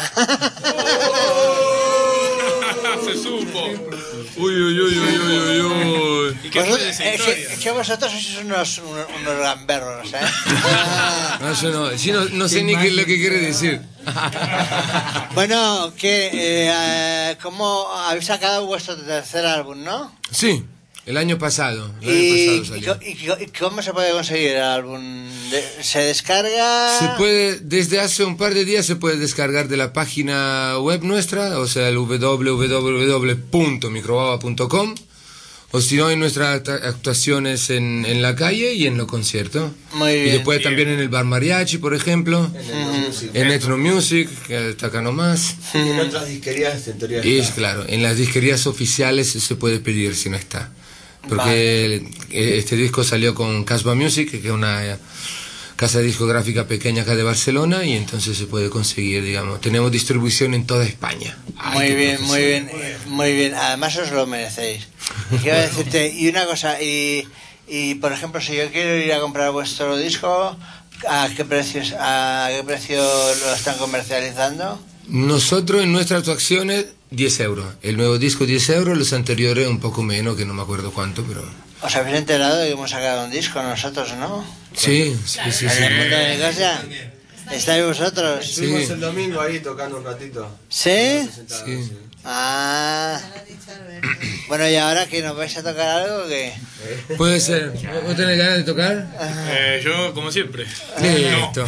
Se supo. Uy, uy, uy, uy, uy, uy. ¿Y qué fue de esa es, historia? que, es que vosotros sois unos, unos, unos gamberros, ¿eh? No, yo no, yo no, no sé ni qué es lo que quiere decir. Bueno, que eh, ¿cómo habéis sacado vuestro tercer álbum, no? Sí, el año pasado. El ¿Y, año pasado salió. y co- y cómo se puede conseguir el álbum? De- ¿Se descarga? Se puede, desde hace un par de días se puede descargar de la página web nuestra, o sea, el w w w punto microbaba punto com, o si no, en nuestras act- actuaciones en, en la calle y en los conciertos. Muy Y bien. después Bien. también en el Bar Mariachi, por ejemplo, en Etno Music, que está acá nomás. Y en otras disquerías en teoría Y está. claro, en las disquerías oficiales se puede pedir si no está. Porque eh, este disco salió con Casbah Music, que es una eh, casa discográfica pequeña acá de Barcelona, y entonces se puede conseguir, digamos. Tenemos distribución en toda España. Ay, Muy qué bien, profesión. muy bien, eh, muy bien. Además os lo merecéis. Y quiero decirte, y una cosa, y, y por ejemplo, si yo quiero ir a comprar vuestro disco, ¿a qué precios, a qué precio lo están comercializando? Nosotros en nuestras actuaciones diez euros. El nuevo disco diez euros, los anteriores un poco menos, que no me acuerdo cuánto, pero... ¿Os habéis enterado de que hemos sacado un disco nosotros, no? Sí, sí, sí. ¿En sí. el mundo de Nicosia? ¿Estáis vosotros? Estuvimos el domingo ahí tocando un ratito. ¿Sí? Sí. Ah. Bueno, ¿y ahora que nos vais a tocar algo o qué? Puede ser. ¿Vos tenés ganas de tocar? Eh, yo, como siempre. Listo.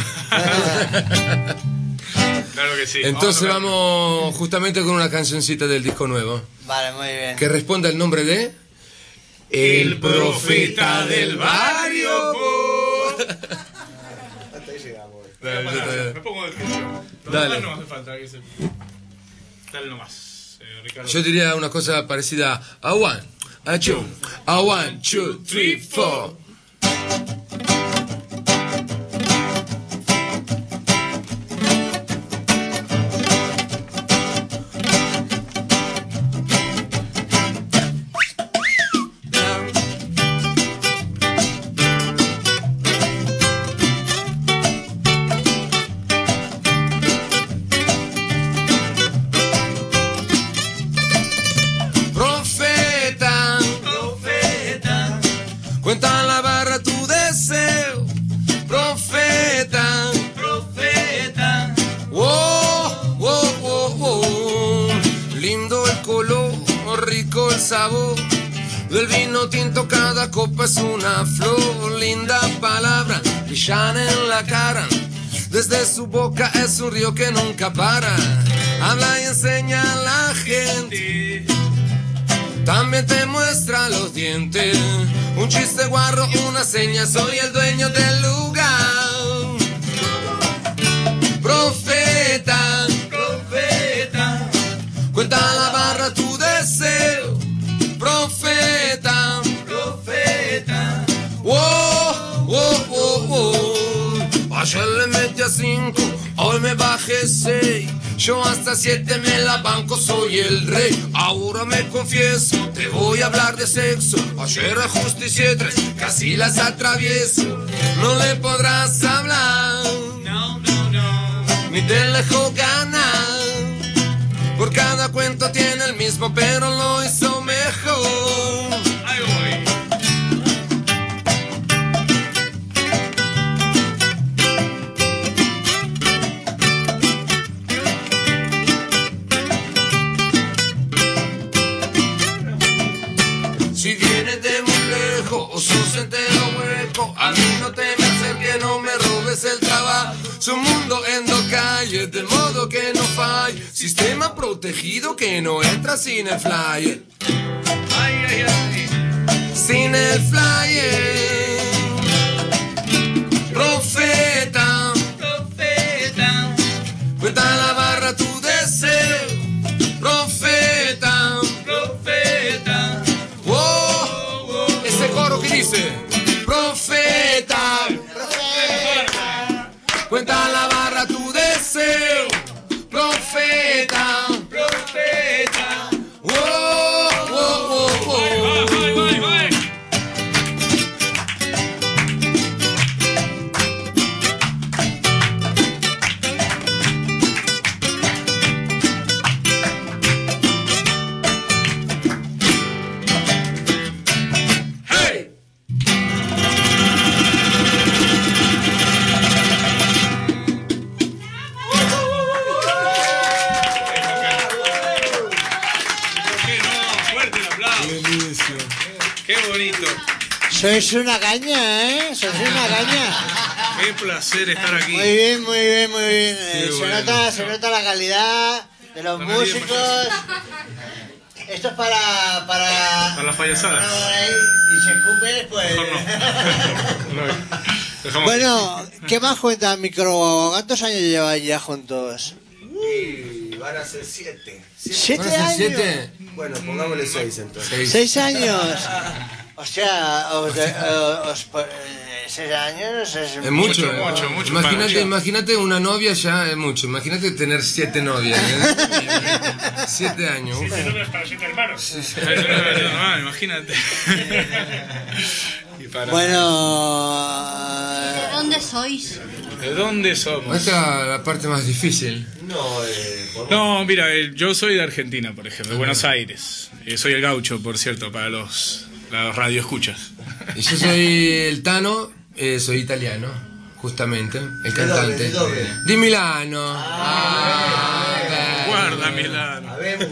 Claro que sí. Entonces Vamos a vamos justamente con una cancioncita del disco nuevo. Vale, muy bien. Que responde al nombre de... El profeta del barrio. Hasta ahí llegamos. Dale, tocar. dale. Me pongo de pie. Los Dale. demás no hace falta. Que se... Dale nomás, eh, Ricardo. Yo diría una cosa parecida a one, a two, a one, two, three, four. Profeta, Profeta, cuenta la barra tu deseo. Profeta, profeta, wow, wow, wow, wow. Lindo el color, rico el sabor del vino tinto, cada copa es una flor. Linda palabra, brillan en la cara. Desde su boca es un río que nunca para. Habla y enseña a la gente. También te muestra los dientes. Un chiste guarro, una seña, soy el dueño del lugar. Profeta, profeta, cuenta la barra tu deseo. Profeta, profeta, wow, wow, wow, wow. Ayer le metí a cinco, hoy me bajé seis. Yo hasta siete me la banco, soy el rey. Ahora me confieso, te voy a hablar de sexo. Ayer ajusticié tres, casi las atravieso. No le podrás hablar, no, no, no, ni te dejo ganar. Por cada cuento tiene el mismo, pero lo hizo mejor. Ahí voy. Si vienes de muy lejos o sos entero hueco, a mí no te me acerques, no me robes el trabajo. Es un mundo en dos calles, de modo que no falle. Sistema protegido que no entra sin el flyer. ay, ay, ay. Sin el flyer. Profeta, Profeta, dice, profeta, profeta, cuenta la barra tu deseo, profeta, profeta. Oh, oh, oh, oh. Vai, vai, vai. Qué bonito. Sois una caña, ¿eh? Sois una caña. Qué placer estar aquí. Muy bien, muy bien, muy bien. Eh, se, bueno. nota, se nota la calidad de los La músicos. Esto es para... Para, Para las payasadas. para ahí, y se escupe, pues... Dejamos Bueno, ¿qué más cuenta Micro? ¿Cuántos años lleváis ya juntos? Y van a ser siete. ¿Siete ¿Van a años? ser siete? Bueno, pongámosle seis entonces. ¿Seis años? O sea, os, de- os- os- eh, seis años es, Es mucho, Mucho, eh. mucho, mucho, Imagínate, mucho. imagínate una novia ya es mucho. Imagínate tener siete novias. ¿eh? Siete años. uf. Siete novias para siete hermanos. Ah, imagínate. Y para- Bueno... ¿De dónde sois? ¿De dónde somos? Esta es la parte más difícil. No, eh, por- No, mira, eh, yo soy de Argentina, por ejemplo, de Buenos Aires. Eh, soy el gaucho, por cierto, para los, los radioescuchas. Y yo soy el Tano, eh, soy italiano, justamente, el ¿De dónde, cantante. de dónde? Di Milano. Ah, Guarda, Milano. Habemos.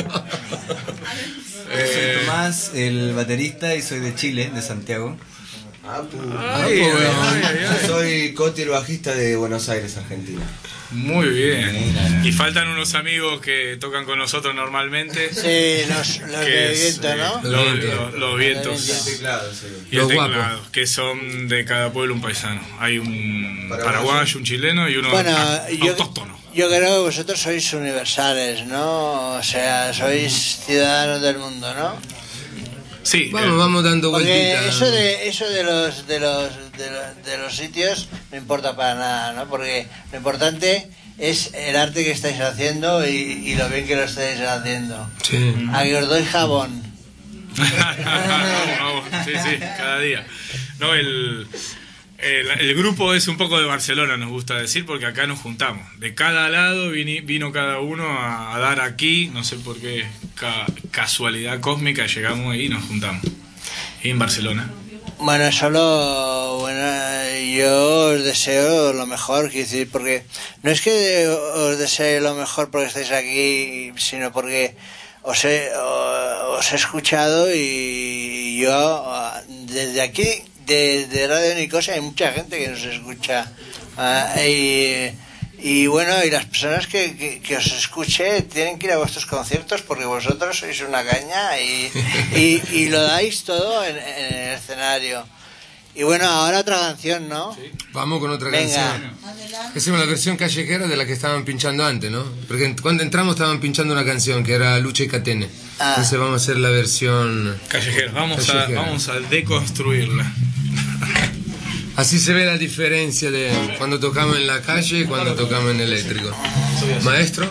Eh, Soy Tomás, el baterista, y soy de Chile, de Santiago. Ah, pu- Ay, Ah, pues, ay, ay, ay. Soy Coti, el bajista de Buenos Aires, Argentina. Muy bien. Y faltan unos amigos que tocan con nosotros normalmente. Sí, los, los que de es, viento, eh, ¿no? Los, los- los vientos. Y el teclado, sí. Y el Los teclado, guapos. que son de cada pueblo un paisano. Hay un Paraguayo. paraguayo, un chileno y uno Bueno, a- yo, autóctono. yo creo que vosotros sois universales, ¿no? O sea, sois ciudadanos del mundo, ¿no? Sí. Vamos, eh, vamos dando Porque vueltitas. eso de eso de los de los de los, de los sitios no importa para nada, ¿no? Porque lo importante es el arte que estáis haciendo y, y lo bien que lo estáis haciendo. Sí. A que os doy jabón. Vamos, vamos. Sí, sí, cada día. No, el, el, el grupo es un poco de Barcelona, nos gusta decir, porque acá nos juntamos. De cada lado vini- vino cada uno a, a dar aquí, no sé por qué, ca- casualidad cósmica, llegamos ahí y nos juntamos. Y en Barcelona. Bueno, solo, bueno, yo os deseo lo mejor, quiero decir, porque no es que os desee lo mejor porque estáis aquí, sino porque os he, os he escuchado y yo, desde aquí, de, de Radio Nicosia, hay mucha gente que nos escucha. Ah, y, y bueno, y las personas que, que, que os escuche tienen que ir a vuestros conciertos porque vosotros sois una caña y, y, y lo dais todo en, en el escenario. Y bueno, ahora otra canción, ¿no? Vamos con otra Venga. canción. Hacemos la versión callejera de la que estaban pinchando antes, ¿no? Porque cuando entramos estaban pinchando una canción que era Lucha y Catene. Ah. Entonces vamos a hacer la versión Callejeros, vamos, Callejera. A, vamos a deconstruirla. Así se ve la diferencia de cuando tocamos en la calle y cuando tocamos en eléctrico. Maestro.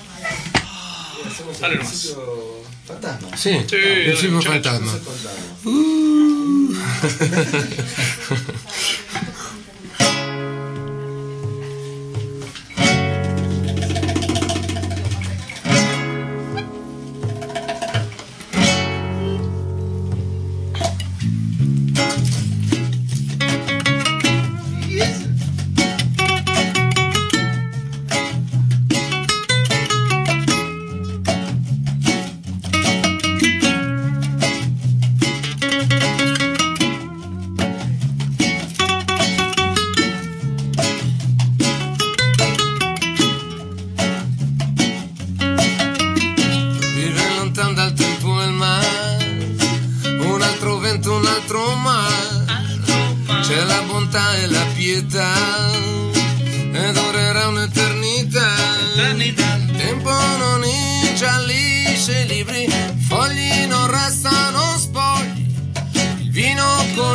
Dale nomás. ¿Fantasma? Sí, Sí, el chico muchacho. fantasma. Fantasma. Vive lontano dal tempo e il mare, un altro vento, un altro mare, c'è la bontà e la pietà, e durerà un'eternità. Tempo non ingiallisce i libri, fogli non restano spogli, il vino con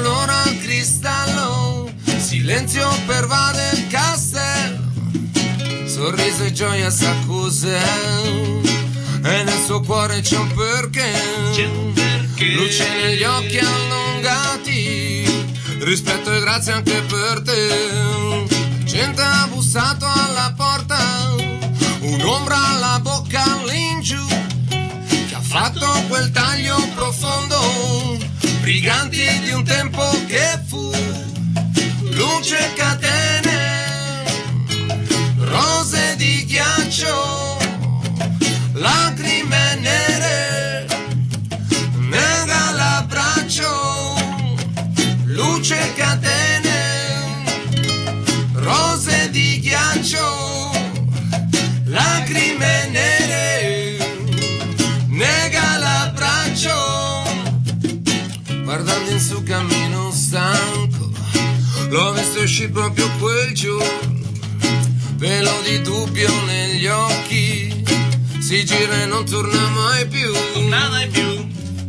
Silenzio pervade il castello, sorriso e gioia s'accuse, e nel suo cuore c'è un perché, luce negli occhi allungati, rispetto e grazie anche per te. Gente ha bussato alla porta, un'ombra alla bocca all'ingiù, che ha fatto quel taglio profondo, briganti di un tempo che fu, luce catene, rose di ghiaccio, lacrime nere, nega l'abbraccio, luce catene, rose di ghiaccio, lacrime nere, nega l'abbraccio. Guardando in su cammino stanco, l'ho visto uscire proprio quel giorno, velo di dubbio negli occhi, si gira e non torna mai più, nada più.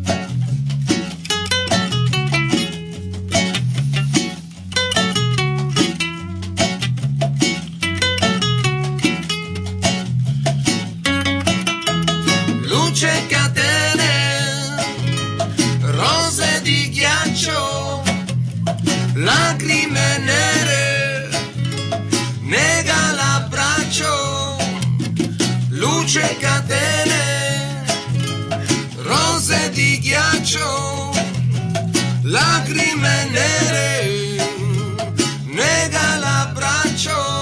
Luce catene, rose di ghiaccio, lacrime nere, nega l'abbraccio, luce catene, rose di ghiaccio, lacrime nere, nega l'abbraccio.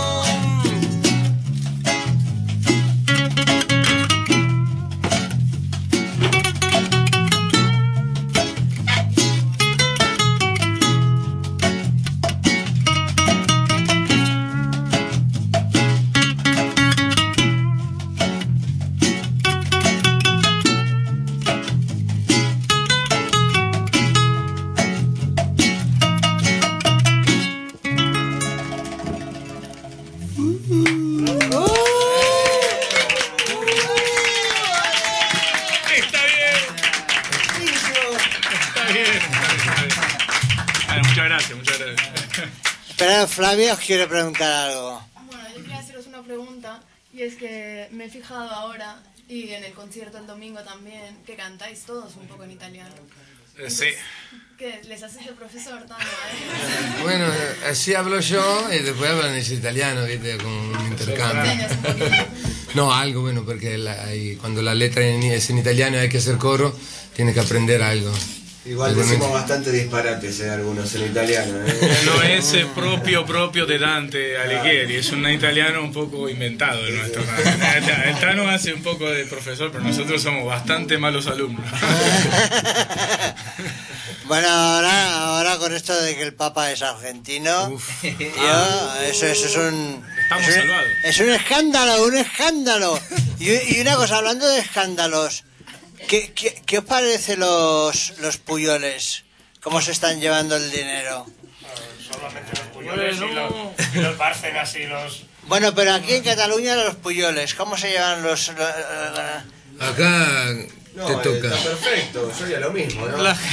Flavia os quiere preguntar algo. Bueno, yo quería haceros una pregunta, y es que me he fijado ahora, y en el concierto el domingo también, que cantáis todos un poco en italiano. Sí. ¿Qué? ¿Les has hecho profesor también? ¿Eh? Bueno, así hablo yo y después hablan en italiano, ¿viste? Con un intercambio. No, algo bueno, porque la, hay, cuando la letra es en italiano y hay que hacer coro, tiene que aprender algo. Igual decimos bastante disparates eh, algunos en italiano. ¿eh? No es eh, propio propio de Dante Alighieri, es un italiano un poco inventado el nuestro. El Tano hace un poco de profesor, pero nosotros somos bastante malos alumnos. Bueno, ahora, ahora con esto de que el Papa es argentino, yo, eso, eso es un... Estamos es un, salvados. Es un escándalo, un escándalo. Y, y una cosa, hablando de escándalos, ¿qué, qué, qué os parece los, los Puyoles? ¿Cómo se están llevando el dinero? Solamente los Puyoles y los, y los Bárcenas y los... Bueno, pero aquí en Cataluña los Puyoles, ¿cómo se llevan los...? los Acá no, te toca. Está perfecto, yo ya lo mismo, ¿no? La,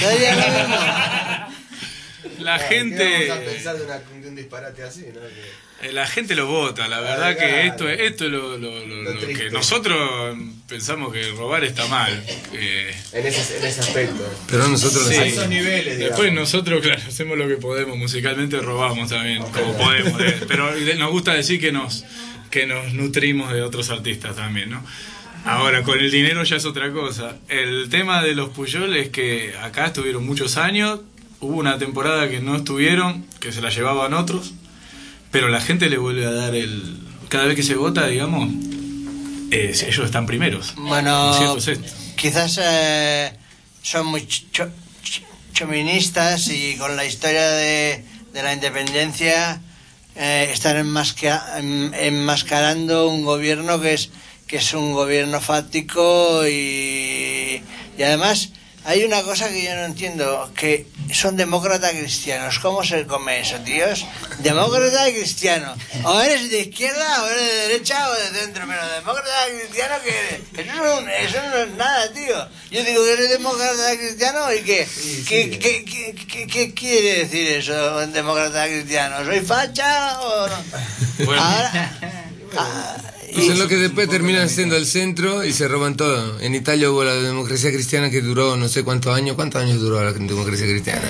la gente... ¿Qué vamos a pensar de, una, de un disparate así, no? Que... La gente lo vota, la verdad claro, que esto, esto es lo, lo, lo, lo, lo que nosotros pensamos que robar está mal. Eh, en, ese, en ese aspecto. Pero nosotros sí, a esos niveles, digamos. Después nosotros, claro, hacemos lo que podemos, musicalmente robamos también, como podemos. Eh, pero nos gusta decir que nos, que nos nutrimos de otros artistas también, ¿no? Ahora, con el dinero ya es otra cosa. El tema de los Puyoles es que acá estuvieron muchos años, hubo una temporada que no estuvieron, que se la llevaban otros, pero la gente le vuelve a dar el... Cada vez que se vota, digamos, eh, ellos están primeros. Bueno, quizás eh, son muy cho ch choministas y con la historia de, de la independencia eh, están enmasca enmascarando un gobierno que es, que es un gobierno fáctico y, y además hay una cosa que yo no entiendo, que son demócratas cristianos. ¿Cómo se come eso, tíos? Demócrata y cristiano. O eres de izquierda, o eres de derecha, o de centro. Pero demócrata cristiano, ¿qué eres? Eso no, eso no es nada, tío. Yo digo que eres demócrata cristiano, ¿y qué? Sí, ¿Qué, sí. qué, qué, qué, qué quiere decir eso, demócrata cristiano? ¿Soy facha o no? Bueno. Ahora... Ah, Pues es lo que después terminan siendo el centro y se roban todo. En Italia hubo la democracia cristiana que duró no sé cuántos años. ¿Cuántos años duró la democracia cristiana?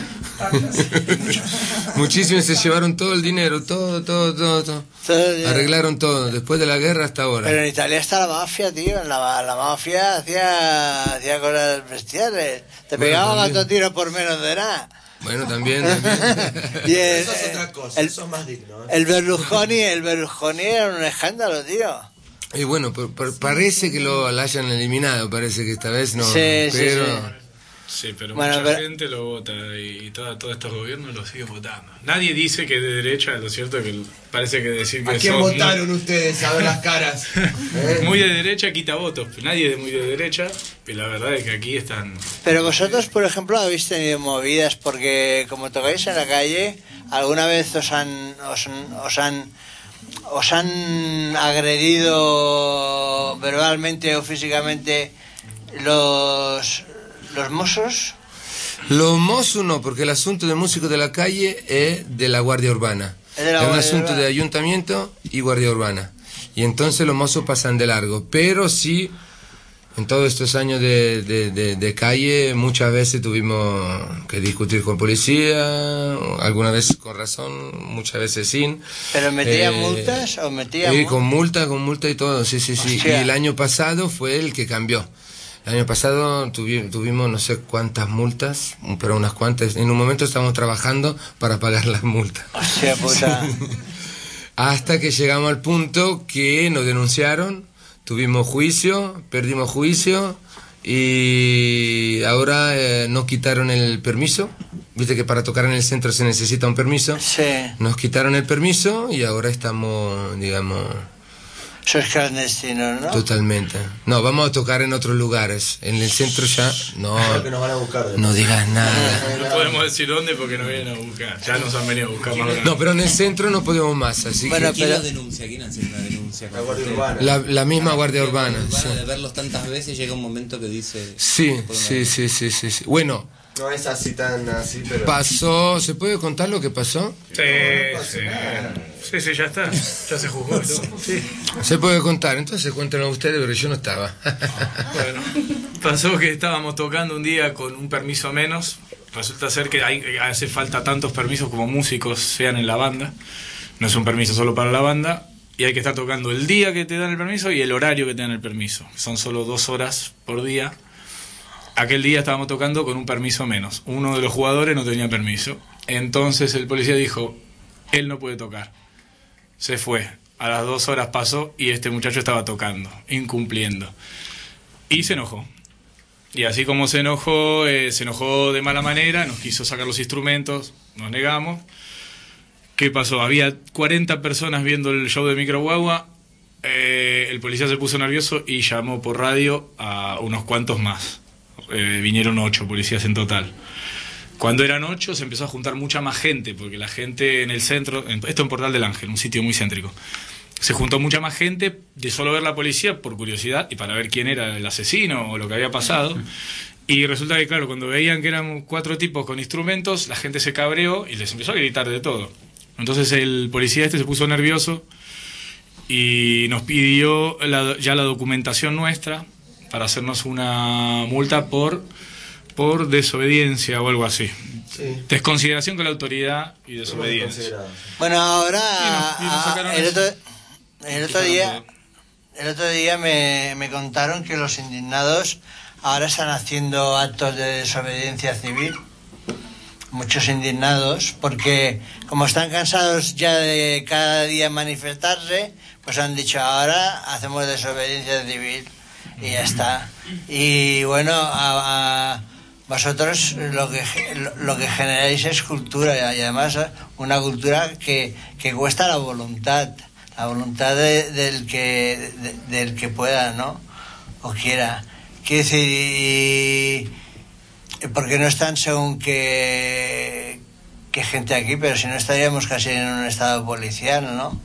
Muchísimos, se llevaron todo el dinero, todo, todo, todo, todo. Arreglaron todo, después de la guerra hasta ahora. Pero en Italia está la mafia, tío. La, la mafia hacía, hacía cosas bestiales. Te pegaban a todo tiro por menos de nada. Bueno, también. también. Y el, Eso es otra cosa, el, eso es más digno. ¿eh? El Berlusconi, el Berlusconi era un escándalo, tío. Y bueno, por, por, parece que lo, lo hayan eliminado, parece que esta vez no. Sí, pero... sí, sí. Sí, pero Bueno, mucha pero- gente lo vota y, y todo- todos estos gobiernos lo siguen votando. Nadie dice que es de derecha, lo cierto es que parece que decir que ¿A quién sos votaron muy, ustedes? A ver las caras. ¿Eh? muy de derecha quita votos. Nadie es muy de derecha, y la verdad es que aquí están... Pero vosotros, por ejemplo, habéis tenido movidas porque como tocáis en la calle, ¿alguna vez os han os, os han os han agredido verbalmente o físicamente los los mozos? Los mozos no, porque el asunto de músicos de la calle es de la Guardia Urbana. Es de la un Guardia asunto Urbana. de ayuntamiento y Guardia Urbana. Y entonces los mozos pasan de largo. Pero sí, en todos estos años de, de, de, de calle, muchas veces tuvimos que discutir con policía, algunas veces con razón, muchas veces sin. ¿Pero metía Eh, multas o metía Sí, mu- con multa, con multa y todo, sí, sí, sí. Hostia. Y el año pasado fue el que cambió. El año pasado tuvi- tuvimos no sé cuántas multas, pero unas cuantas. En un momento estábamos trabajando para pagar las multas. Hostia puta. Hasta que llegamos al punto que nos denunciaron, tuvimos juicio, perdimos juicio y ahora eh, nos quitaron el permiso. Viste que para tocar en el centro se necesita un permiso. Sí. Nos quitaron el permiso y ahora estamos, digamos... Sois clandestinos, ¿no? Totalmente. No, vamos a tocar en otros lugares. En el centro ya... No, Creo que nos van a buscar. no digas nada. No podemos decir dónde porque nos vienen a buscar. Ya nos han venido a buscar más. No, pero en el centro no podemos más, así Bueno, que... ¿Quién pero- los denuncia? ¿Quién hace una denuncia? La Guardia Urbana. La, la misma Guardia Urbana. Urbana, sí. de verlos tantas veces llega un momento que dice... Sí, sí, sí, sí, sí, sí. Bueno, No es así tan así, pero... pasó... ¿Se puede contar lo que pasó? Sí, sí. Sí, sí, ya está. Ya se juzgó. y todo. Sí. Se puede contar, entonces cuéntenlo ustedes, pero yo no estaba. Bueno, pasó que estábamos tocando un día con un permiso menos. Resulta ser que hay, hace falta tantos permisos como músicos sean en la banda. No es un permiso solo para la banda. Y hay que estar tocando el día que te dan el permiso y el horario que te dan el permiso. Son solo dos horas por día. Aquel día estábamos tocando con un permiso menos. Uno de los jugadores no tenía permiso. Entonces el policía dijo, él no puede tocar. Se fue. A las dos horas pasó y este muchacho estaba tocando, incumpliendo. Y se enojó. Y así como se enojó, eh, se enojó de mala manera, nos quiso sacar los instrumentos, nos negamos. ¿Qué pasó? Había cuarenta personas viendo el show de Microguagua. Eh, el policía se puso nervioso y llamó por radio a unos cuantos más. Eh, vinieron ocho policías en total. Cuando eran ocho se empezó a juntar mucha más gente, porque la gente en el centro, en- esto en Portal del Ángel, un sitio muy céntrico, se juntó mucha más gente de solo ver la policía por curiosidad y para ver quién era el asesino o lo que había pasado. Y resulta que, claro, cuando veían que eran cuatro tipos con instrumentos, la gente se cabreó y les empezó a gritar de todo. Entonces el policía este se puso nervioso y nos pidió la- ya la documentación nuestra para hacernos una multa por, por desobediencia o algo así. Sí. Desconsideración con la autoridad y desobediencia. Bueno, ahora Y nos- y nos ah, sacaron el eso. otro, el otro día el otro día me, me contaron que los indignados ahora están haciendo actos de desobediencia civil. Muchos indignados, porque como están cansados ya de cada día manifestarse, pues han dicho ahora hacemos desobediencia civil y ya está. Y bueno, a, a vosotros lo que lo que generáis es cultura y además una cultura que, que cuesta la voluntad, la voluntad de- del que de- del que pueda, ¿no? O quiera. Quiero decir, y, porque no están según qué, qué gente aquí, pero si no estaríamos casi en un estado policial, ¿no?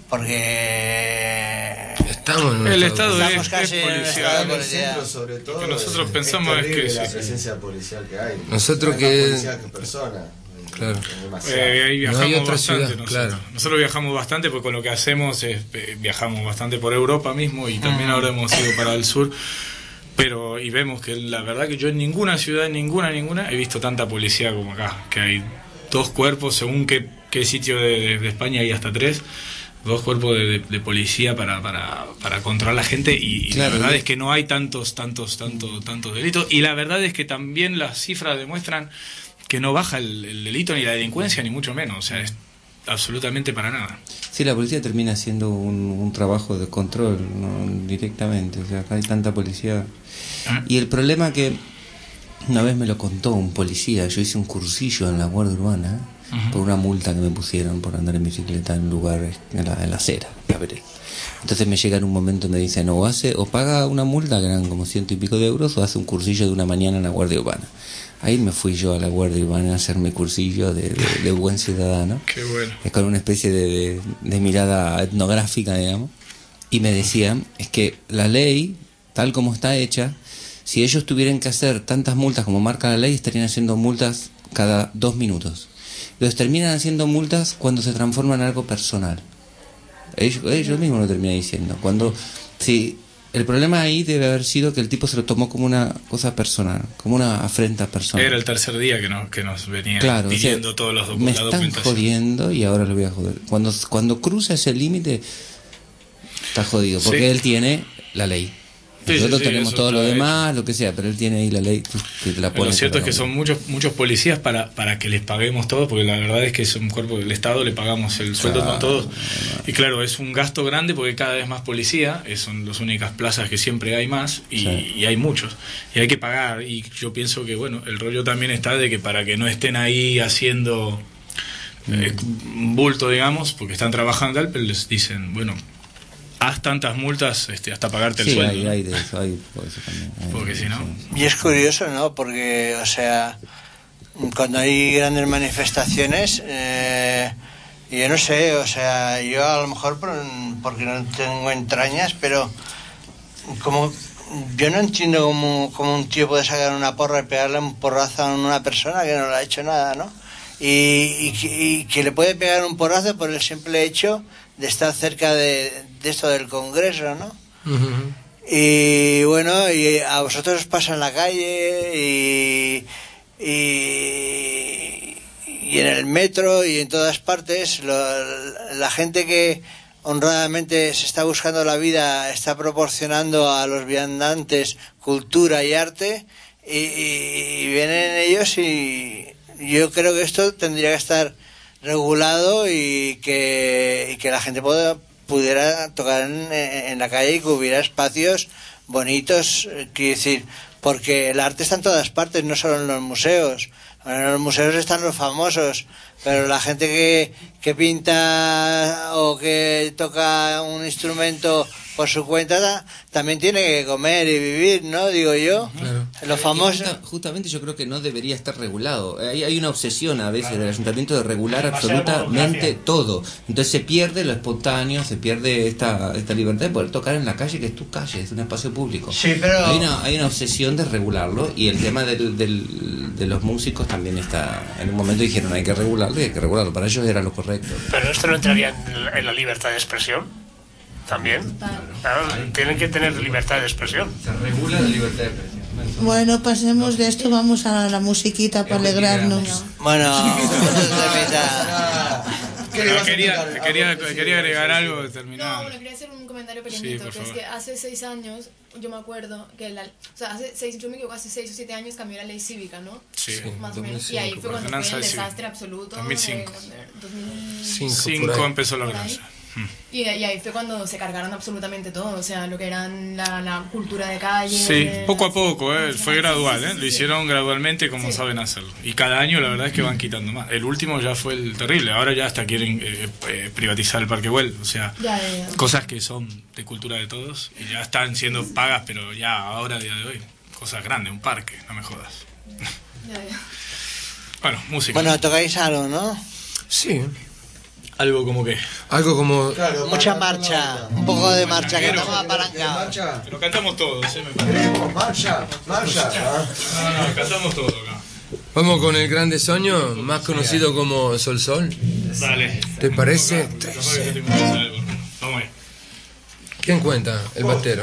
Porque estamos en un el estado, estado estamos es, casi es en un policial. estado En el policial. centro, sobre todo, Lo que nosotros es- pensamos es es que terrible la sí, sí. presencia policial que hay. Nosotros Hay que- más policía que personas. Claro. Demasiado. Eh, ahí No hay viajamos otra bastante ciudad, nosotros. claro. Nosotros viajamos bastante porque con lo que hacemos es, eh, viajamos bastante por Europa mismo y también Ah. ahora hemos ido para el sur. Pero y vemos que la verdad que yo en ninguna ciudad, en ninguna, ninguna he visto tanta policía como acá, que hay dos cuerpos, según qué, qué sitio de, de España hay hasta tres, dos cuerpos de, de- de policía para, para, para controlar a la gente y, y Claro, la verdad y- es que no hay tantos, tantos, tantos, tantos delitos y la verdad es que también las cifras demuestran que no baja el, el delito ni la delincuencia ni mucho menos, o sea, es absolutamente para nada. Sí, la policía termina haciendo un, un trabajo de control, ¿no? Directamente, o sea, acá hay tanta policía. Y el problema que una vez me lo contó un policía, yo hice un cursillo en la Guardia Urbana Ujú. por una multa que me pusieron por andar en bicicleta en lugares, en la, en la acera, la vereda. Entonces me llega en un momento y me dicen, o hace, o paga una multa, que eran como ciento y pico de euros, o hace un cursillo de una mañana en la Guardia Urbana. Ahí me fui yo a la Guardia Urbana a hacer mi cursillo de, de, de buen ciudadano. Qué bueno. Es con una especie de, de, de mirada etnográfica, digamos. Y me decían, es que la ley, tal como está hecha, si ellos tuvieran que hacer tantas multas como marca la ley, estarían haciendo multas cada dos minutos. Los terminan haciendo multas cuando se transforman en algo personal. Ellos, ellos mismos lo terminan diciendo. Cuando, si el problema ahí debe haber sido que el tipo se lo tomó como una cosa personal, como una afrenta personal. Era el tercer día que nos, que nos venía Claro, o sea, pidiendo todos los docu- me la están documentación. jodiendo y ahora lo voy a joder. Cuando, cuando cruza ese límite, está jodido, porque Sí. él tiene la ley. Sí, sí, Nosotros sí, tenemos eso todo lo está demás, lo que sea, pero él tiene ahí la ley que te la pone. Lo cierto es para que uno. son muchos muchos policías para, para que les paguemos todo, porque la verdad es que es un cuerpo del Estado, le pagamos el sueldo Claro. a todos. Y claro, es un gasto grande porque cada vez más policía, eh, son las únicas plazas que siempre hay más y, Sí. y hay muchos. Y hay que pagar. Y yo pienso que, bueno, el rollo también está de que para que no estén ahí haciendo eh, un bulto, digamos, porque están trabajando tal, pero les dicen, bueno, haz tantas multas este, hasta pagarte el Sí, sueldo. hay, ¿no? hay de eso, hay por eso también. hay- Porque si no... Y es curioso, ¿no? Porque, o sea, cuando hay grandes manifestaciones, eh, yo no sé, o sea, yo a lo mejor por- porque no tengo entrañas, pero como yo no entiendo cómo, cómo un tío puede sacar una porra y pegarle un porrazo a una persona que no le ha hecho nada, ¿no? Y, y que- y que le puede pegar un porrazo por el simple hecho de estar cerca de, de esto del Congreso, ¿no? Y bueno, y a vosotros os pasa en la calle y, y, y en el metro y en todas partes, lo- la gente que honradamente se está buscando la vida está proporcionando a los viandantes cultura y arte y, y vienen ellos y yo creo que esto tendría que estar regulado y que, y que la gente pueda, pudiera tocar en, en la calle y que hubiera espacios bonitos, eh, quiero decir, porque el arte está en todas partes, no solo en los museos. En los museos están los famosos, pero la gente que, que pinta o que toca un instrumento por su cuenta ta- también tiene que comer y vivir, ¿no? Digo yo. Claro. Los famosos... Justa- justamente yo creo que no debería estar regulado. Hay, hay una obsesión a veces del ayuntamiento de regular Demasiada absolutamente burocracia. todo. Entonces se pierde lo espontáneo, se pierde esta, esta libertad de poder tocar en la calle, que es tu calle, es un espacio público. Sí, pero- Hay una, hay una obsesión de regularlo y el tema del, del- de los músicos también está... En un momento dijeron hay que regularlo y hay que regularlo. Para ellos era lo correcto. Pero esto no entraría en la, en la libertad de expresión. También. Claro, tienen que tener libertad de expresión. Se regula la libertad de expresión. Bueno, pasemos de esto, vamos a la musiquita para alegrarnos. Bueno, Pero quería, quería, quería agregar algo de No, terminar. bueno, quería hacer un comentario Sí, pequeñito, por que es favor. que hace seis años, yo me acuerdo que la, o sea, hace seis, yo me equivoco, hace seis o siete años cambió la ley cívica, ¿no? Sí, Más o menos. dos mil cinco, Y ahí fue cuando fue ordenanza el cívica. desastre absoluto. dos mil cinco. eh, dos mil Cinco, por ahí. empezó la Por ahí. ordenanza. Y, y ahí fue cuando se cargaron absolutamente todo, o sea, lo que eran la, la cultura de calle. Sí, poco a poco, ¿eh? Fue gradual, ¿eh? Lo hicieron gradualmente como saben hacerlo. Y cada año la verdad es que van quitando más. El último ya fue el terrible, ahora ya hasta quieren eh, eh, privatizar el Parque Güell, o sea, Ya, ya, ya. cosas que son de cultura de todos y ya están siendo pagas, pero ya ahora, a día de hoy, cosas grandes, un parque, no me jodas. Bueno, música. Bueno, tocáis algo, ¿no? Sí. Algo como que. Algo como. Claro, mucha marcha, un poco de marcha, que estamos apalancados. Lo cantamos todos, ¿eh? Me Queremos marcha, marcha. No, no, cantamos todo acá. Vamos con el grande sueño, más conocido como Sol Sol. Dale. ¿Te parece? Vamos ahí. ¿Quién cuenta? El batero.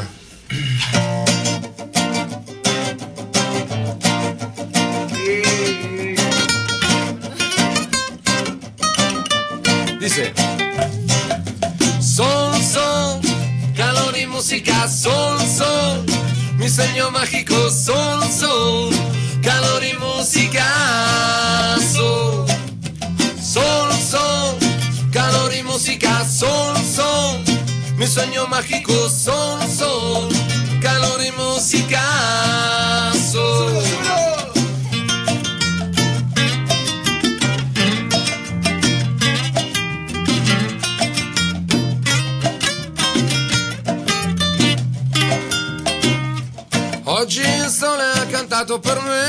Dice: Sol, sol, calor y música, sol, sol, mi sueño mágico, sol, sol, calor y música, sol, sol, sol, calor y música, sol, sol, mi sueño mágico, sol, sol, calor y música, sol. Oggi il sole ha cantato per me,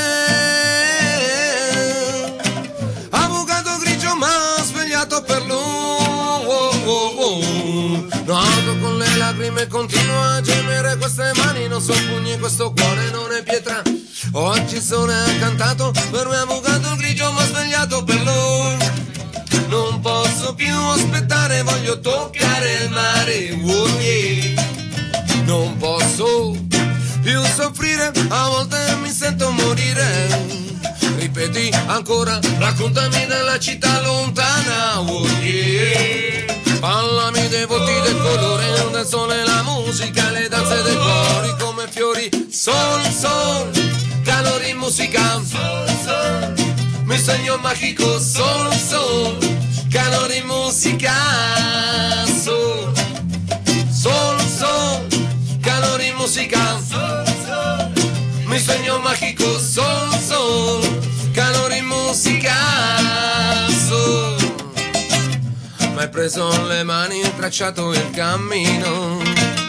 avvocato grigio ma svegliato per lui. Oh, oh, oh. Noto con le lacrime continua a gemere, queste mani non sono pugni, questo cuore non è pietra. Oggi il sole ha cantato per me, avvocato grigio ma svegliato per lui. Non posso più aspettare, voglio toccare il mare. Oh, yeah. Non posso più soffrire, a volte mi sento morire. Ripeti ancora, raccontami della città lontana. Oh yeah. Parlami dei voti del colore, del sole, la musica, le danze dei cuori come fiori. Sol, sol, calore in musica. Sol, sol, mi sogno magico. Sol, sol, calore in musica. Sol, sol, sol, calore in musica. Mi sueño mágico, sol, sol, calor y música, sol. Mi hai preso le mani e tracciato il cammino.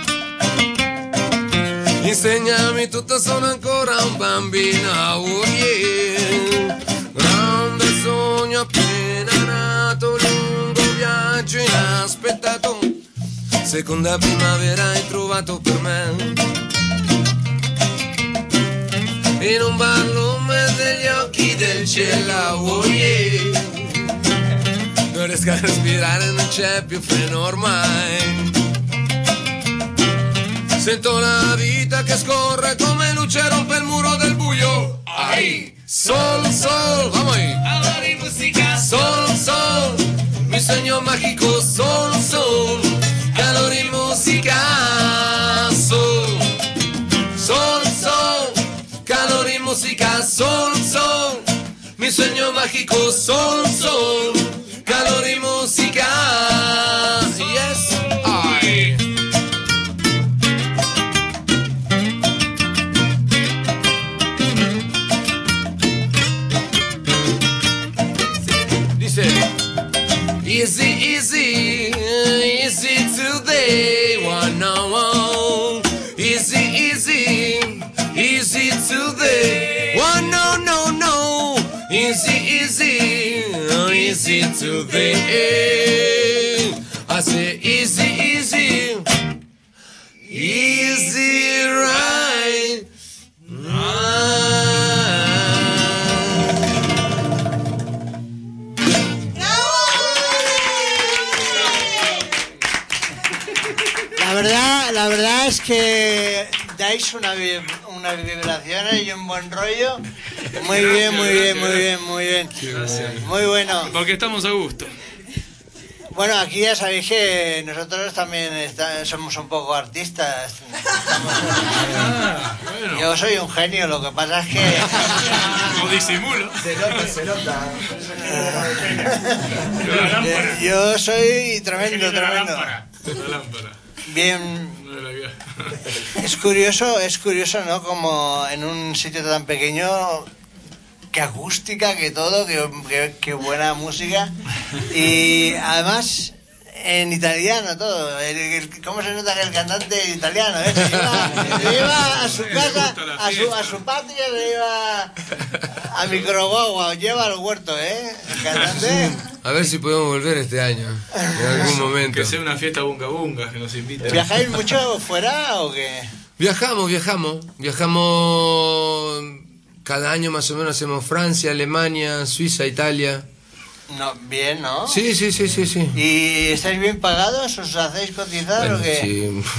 Insegnami tutto, sono ancora un bambino. Oh yeah. Grande sogno appena nato, lungo viaggio inaspettato. Seconda primavera hai trovato per me. In un barlume degli occhi del cielo, oh yeah. Non riesco a respirare, non c'è più freno ormai. Sento la vita che scorre come luce, rompe il muro del buio. Ai, sol, sol, vamos ahí. Calor y música, sol, sol, mi sueño mágico, sol, sol, calor y música, sol, sol, sol, calor y música, sol, sol, mi sueño mágico, sol, sol, calor y música, yes, ay. Dice, easy, easy, easy today, one on one, easy, easy, easy today, one no, no, no, easy, easy, easy today, I say easy, easy, easy right, La verdad, la verdad es que dais una, vi- unas vibraciones y un buen rollo. Muy bien, muy bien, muy bien, muy bien. Muy bueno. Porque estamos a gusto. Bueno, aquí ya sabéis que nosotros también está- somos un poco artistas. Estamos- Yo soy un genio, lo que pasa es que... No disimulo. Se nota, se nota. Yo- Yo soy tremendo, La tremendo. lámpara. La lámpara. Bien. No era que- Es curioso, es curioso, ¿no? Como en un sitio tan pequeño, que acústica, que todo, que, que- que buena música. Y además, en italiano todo. El- el- ¿Cómo se nota que el cantante es italiano? ¿Eh? Se lleva, se lleva a su casa, a su, a su patria, se lleva A Microguagua, lleva al huerto, ¿eh? El cantante. A ver si podemos volver este año, en algún momento. Que sea una fiesta bunga bunga, que nos inviten. ¿Viajáis mucho fuera o qué? Viajamos, viajamos. Viajamos cada año más o menos, hacemos Francia, Alemania, Suiza, Italia. No, bien, ¿no? Sí, sí, sí, sí, sí. ¿Y estáis bien pagados? ¿Os hacéis cotizar Bueno, o qué?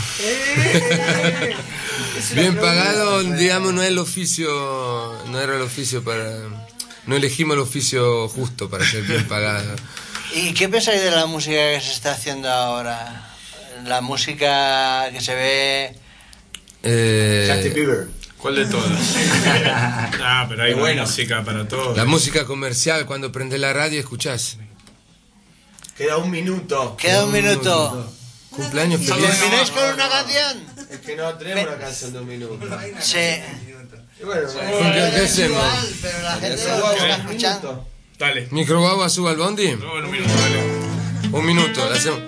sí. Bien pagado, digamos, no es el oficio, no era el oficio para... No elegimos el oficio justo para ser bien pagado. ¿Y qué pensáis de la música que se está haciendo ahora? La música que se ve... Eh... Justin Bieber. ¿Cuál de todas? Ah, pero hay buena música para todos. La música comercial, cuando prendes la radio escuchás. Queda un minuto. Queda un minuto. Cumpleaños feliz. ¿Termináis con una canción? Es que no tenemos una canción de un minuto. Sí. Y bueno, ¿Qué, qué hacemos? Pero la gente lo está escuchando. Dale. ¿Microguagua suba al bondi? No, un minuto, dale. Un minuto, la hacemos.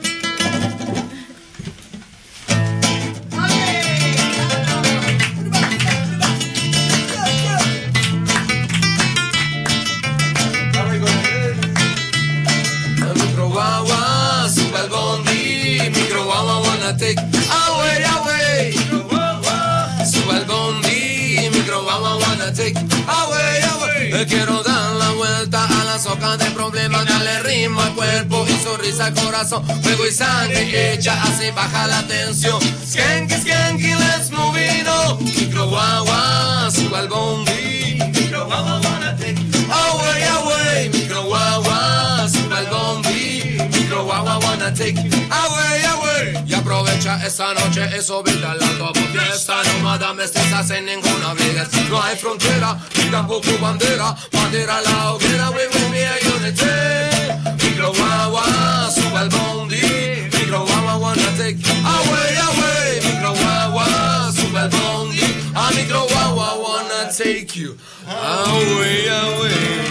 Microguagua suba al bondi, microguagua wanna take away, away. Suba al bondi, microguagua wanna take away, away. Le quiero dar la vuelta a la soca de problemas, darle ritmo al cuerpo y sonrisa al corazón, fuego y sangre hecha, así baja la tensión. Skanky, skanky, let's move it on. Microguagua suba al bondi, microguagua wanna take away, away. Microguagua suba al bondi, microguagua wanna take away, away. Y aprovecha esta noche, eso vida la top fiesta, nómada mestiza sin ninguna briga. No hay frontera, ni tampoco bandera, bandera la hoguera, we will be a unity. Microguagua suba al bondi, microguagua wanna take away, away. Microguagua suba al bondi, a microguagua wanna take you away, away.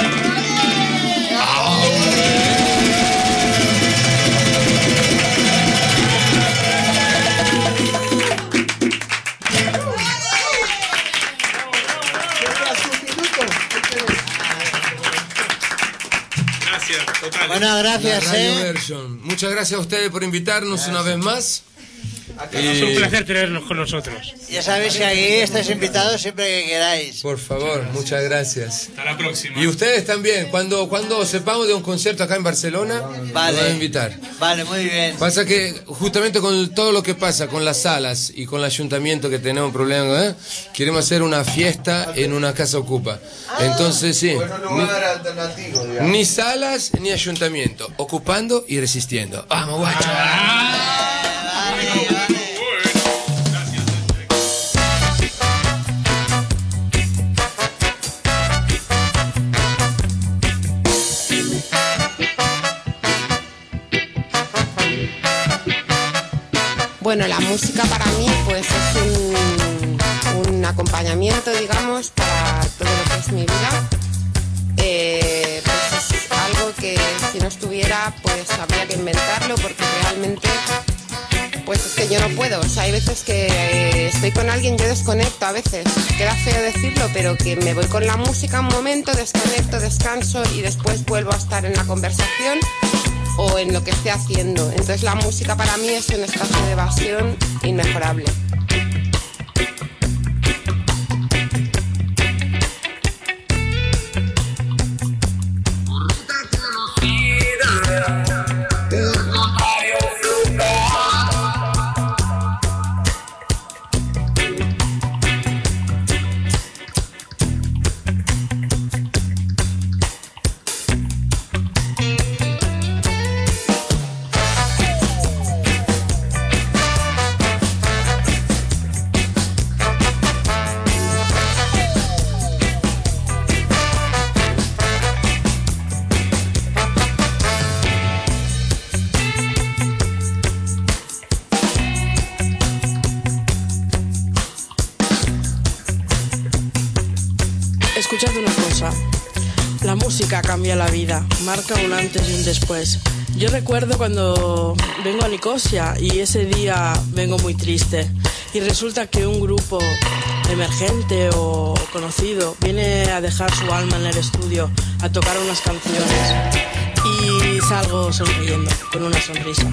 Bueno, gracias, La Radio eh. Version. Muchas gracias a ustedes por invitarnos gracias. Una vez más. Es un placer tenerlos con nosotros. Ya sabéis que aquí estáis invitados siempre que queráis. Por favor, muchas gracias. Hasta la próxima. Y ustedes también, cuando, cuando sepamos de un concierto acá en Barcelona, vale. Nos van a invitar. Vale, muy bien. Pasa que justamente con todo lo que pasa con las salas y con el ayuntamiento que tenemos problemas, ¿eh? Queremos hacer una fiesta en una casa ocupa. Ah, entonces sí. Bueno, lugar alternativo, digamos. Ni salas ni ayuntamiento, ocupando y resistiendo. Vamos, guacho. Ah, vale, vale. Bueno, la música para mí pues es un, un acompañamiento, digamos, para todo lo que es mi vida. Eh, pues es algo que si no estuviera pues habría que inventarlo porque realmente pues es que yo no puedo. O sea, hay veces que eh, estoy con alguien, yo desconecto a veces. Queda feo decirlo, pero que me voy con la música un momento, desconecto, descanso y después vuelvo a estar en la conversación o en lo que esté haciendo. Entonces la música para mí es un espacio de evasión inmejorable. Escuchad una cosa, la música cambia la vida, marca un antes y un después. Yo recuerdo cuando vengo a Nicosia y ese día vengo muy triste y resulta que un grupo emergente o conocido viene a dejar su alma en el estudio, a tocar unas canciones y salgo sonriendo, con una sonrisa.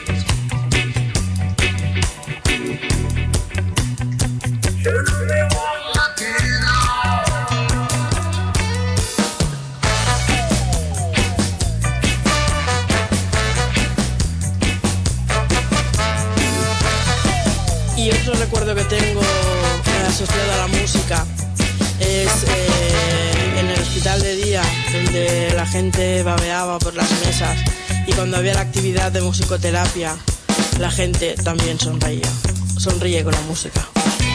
Y otro recuerdo que tengo asociado a la música es eh, en el hospital de día, donde la gente babeaba por las mesas, y cuando había la actividad de musicoterapia, la gente también sonreía. Sonríe con la música.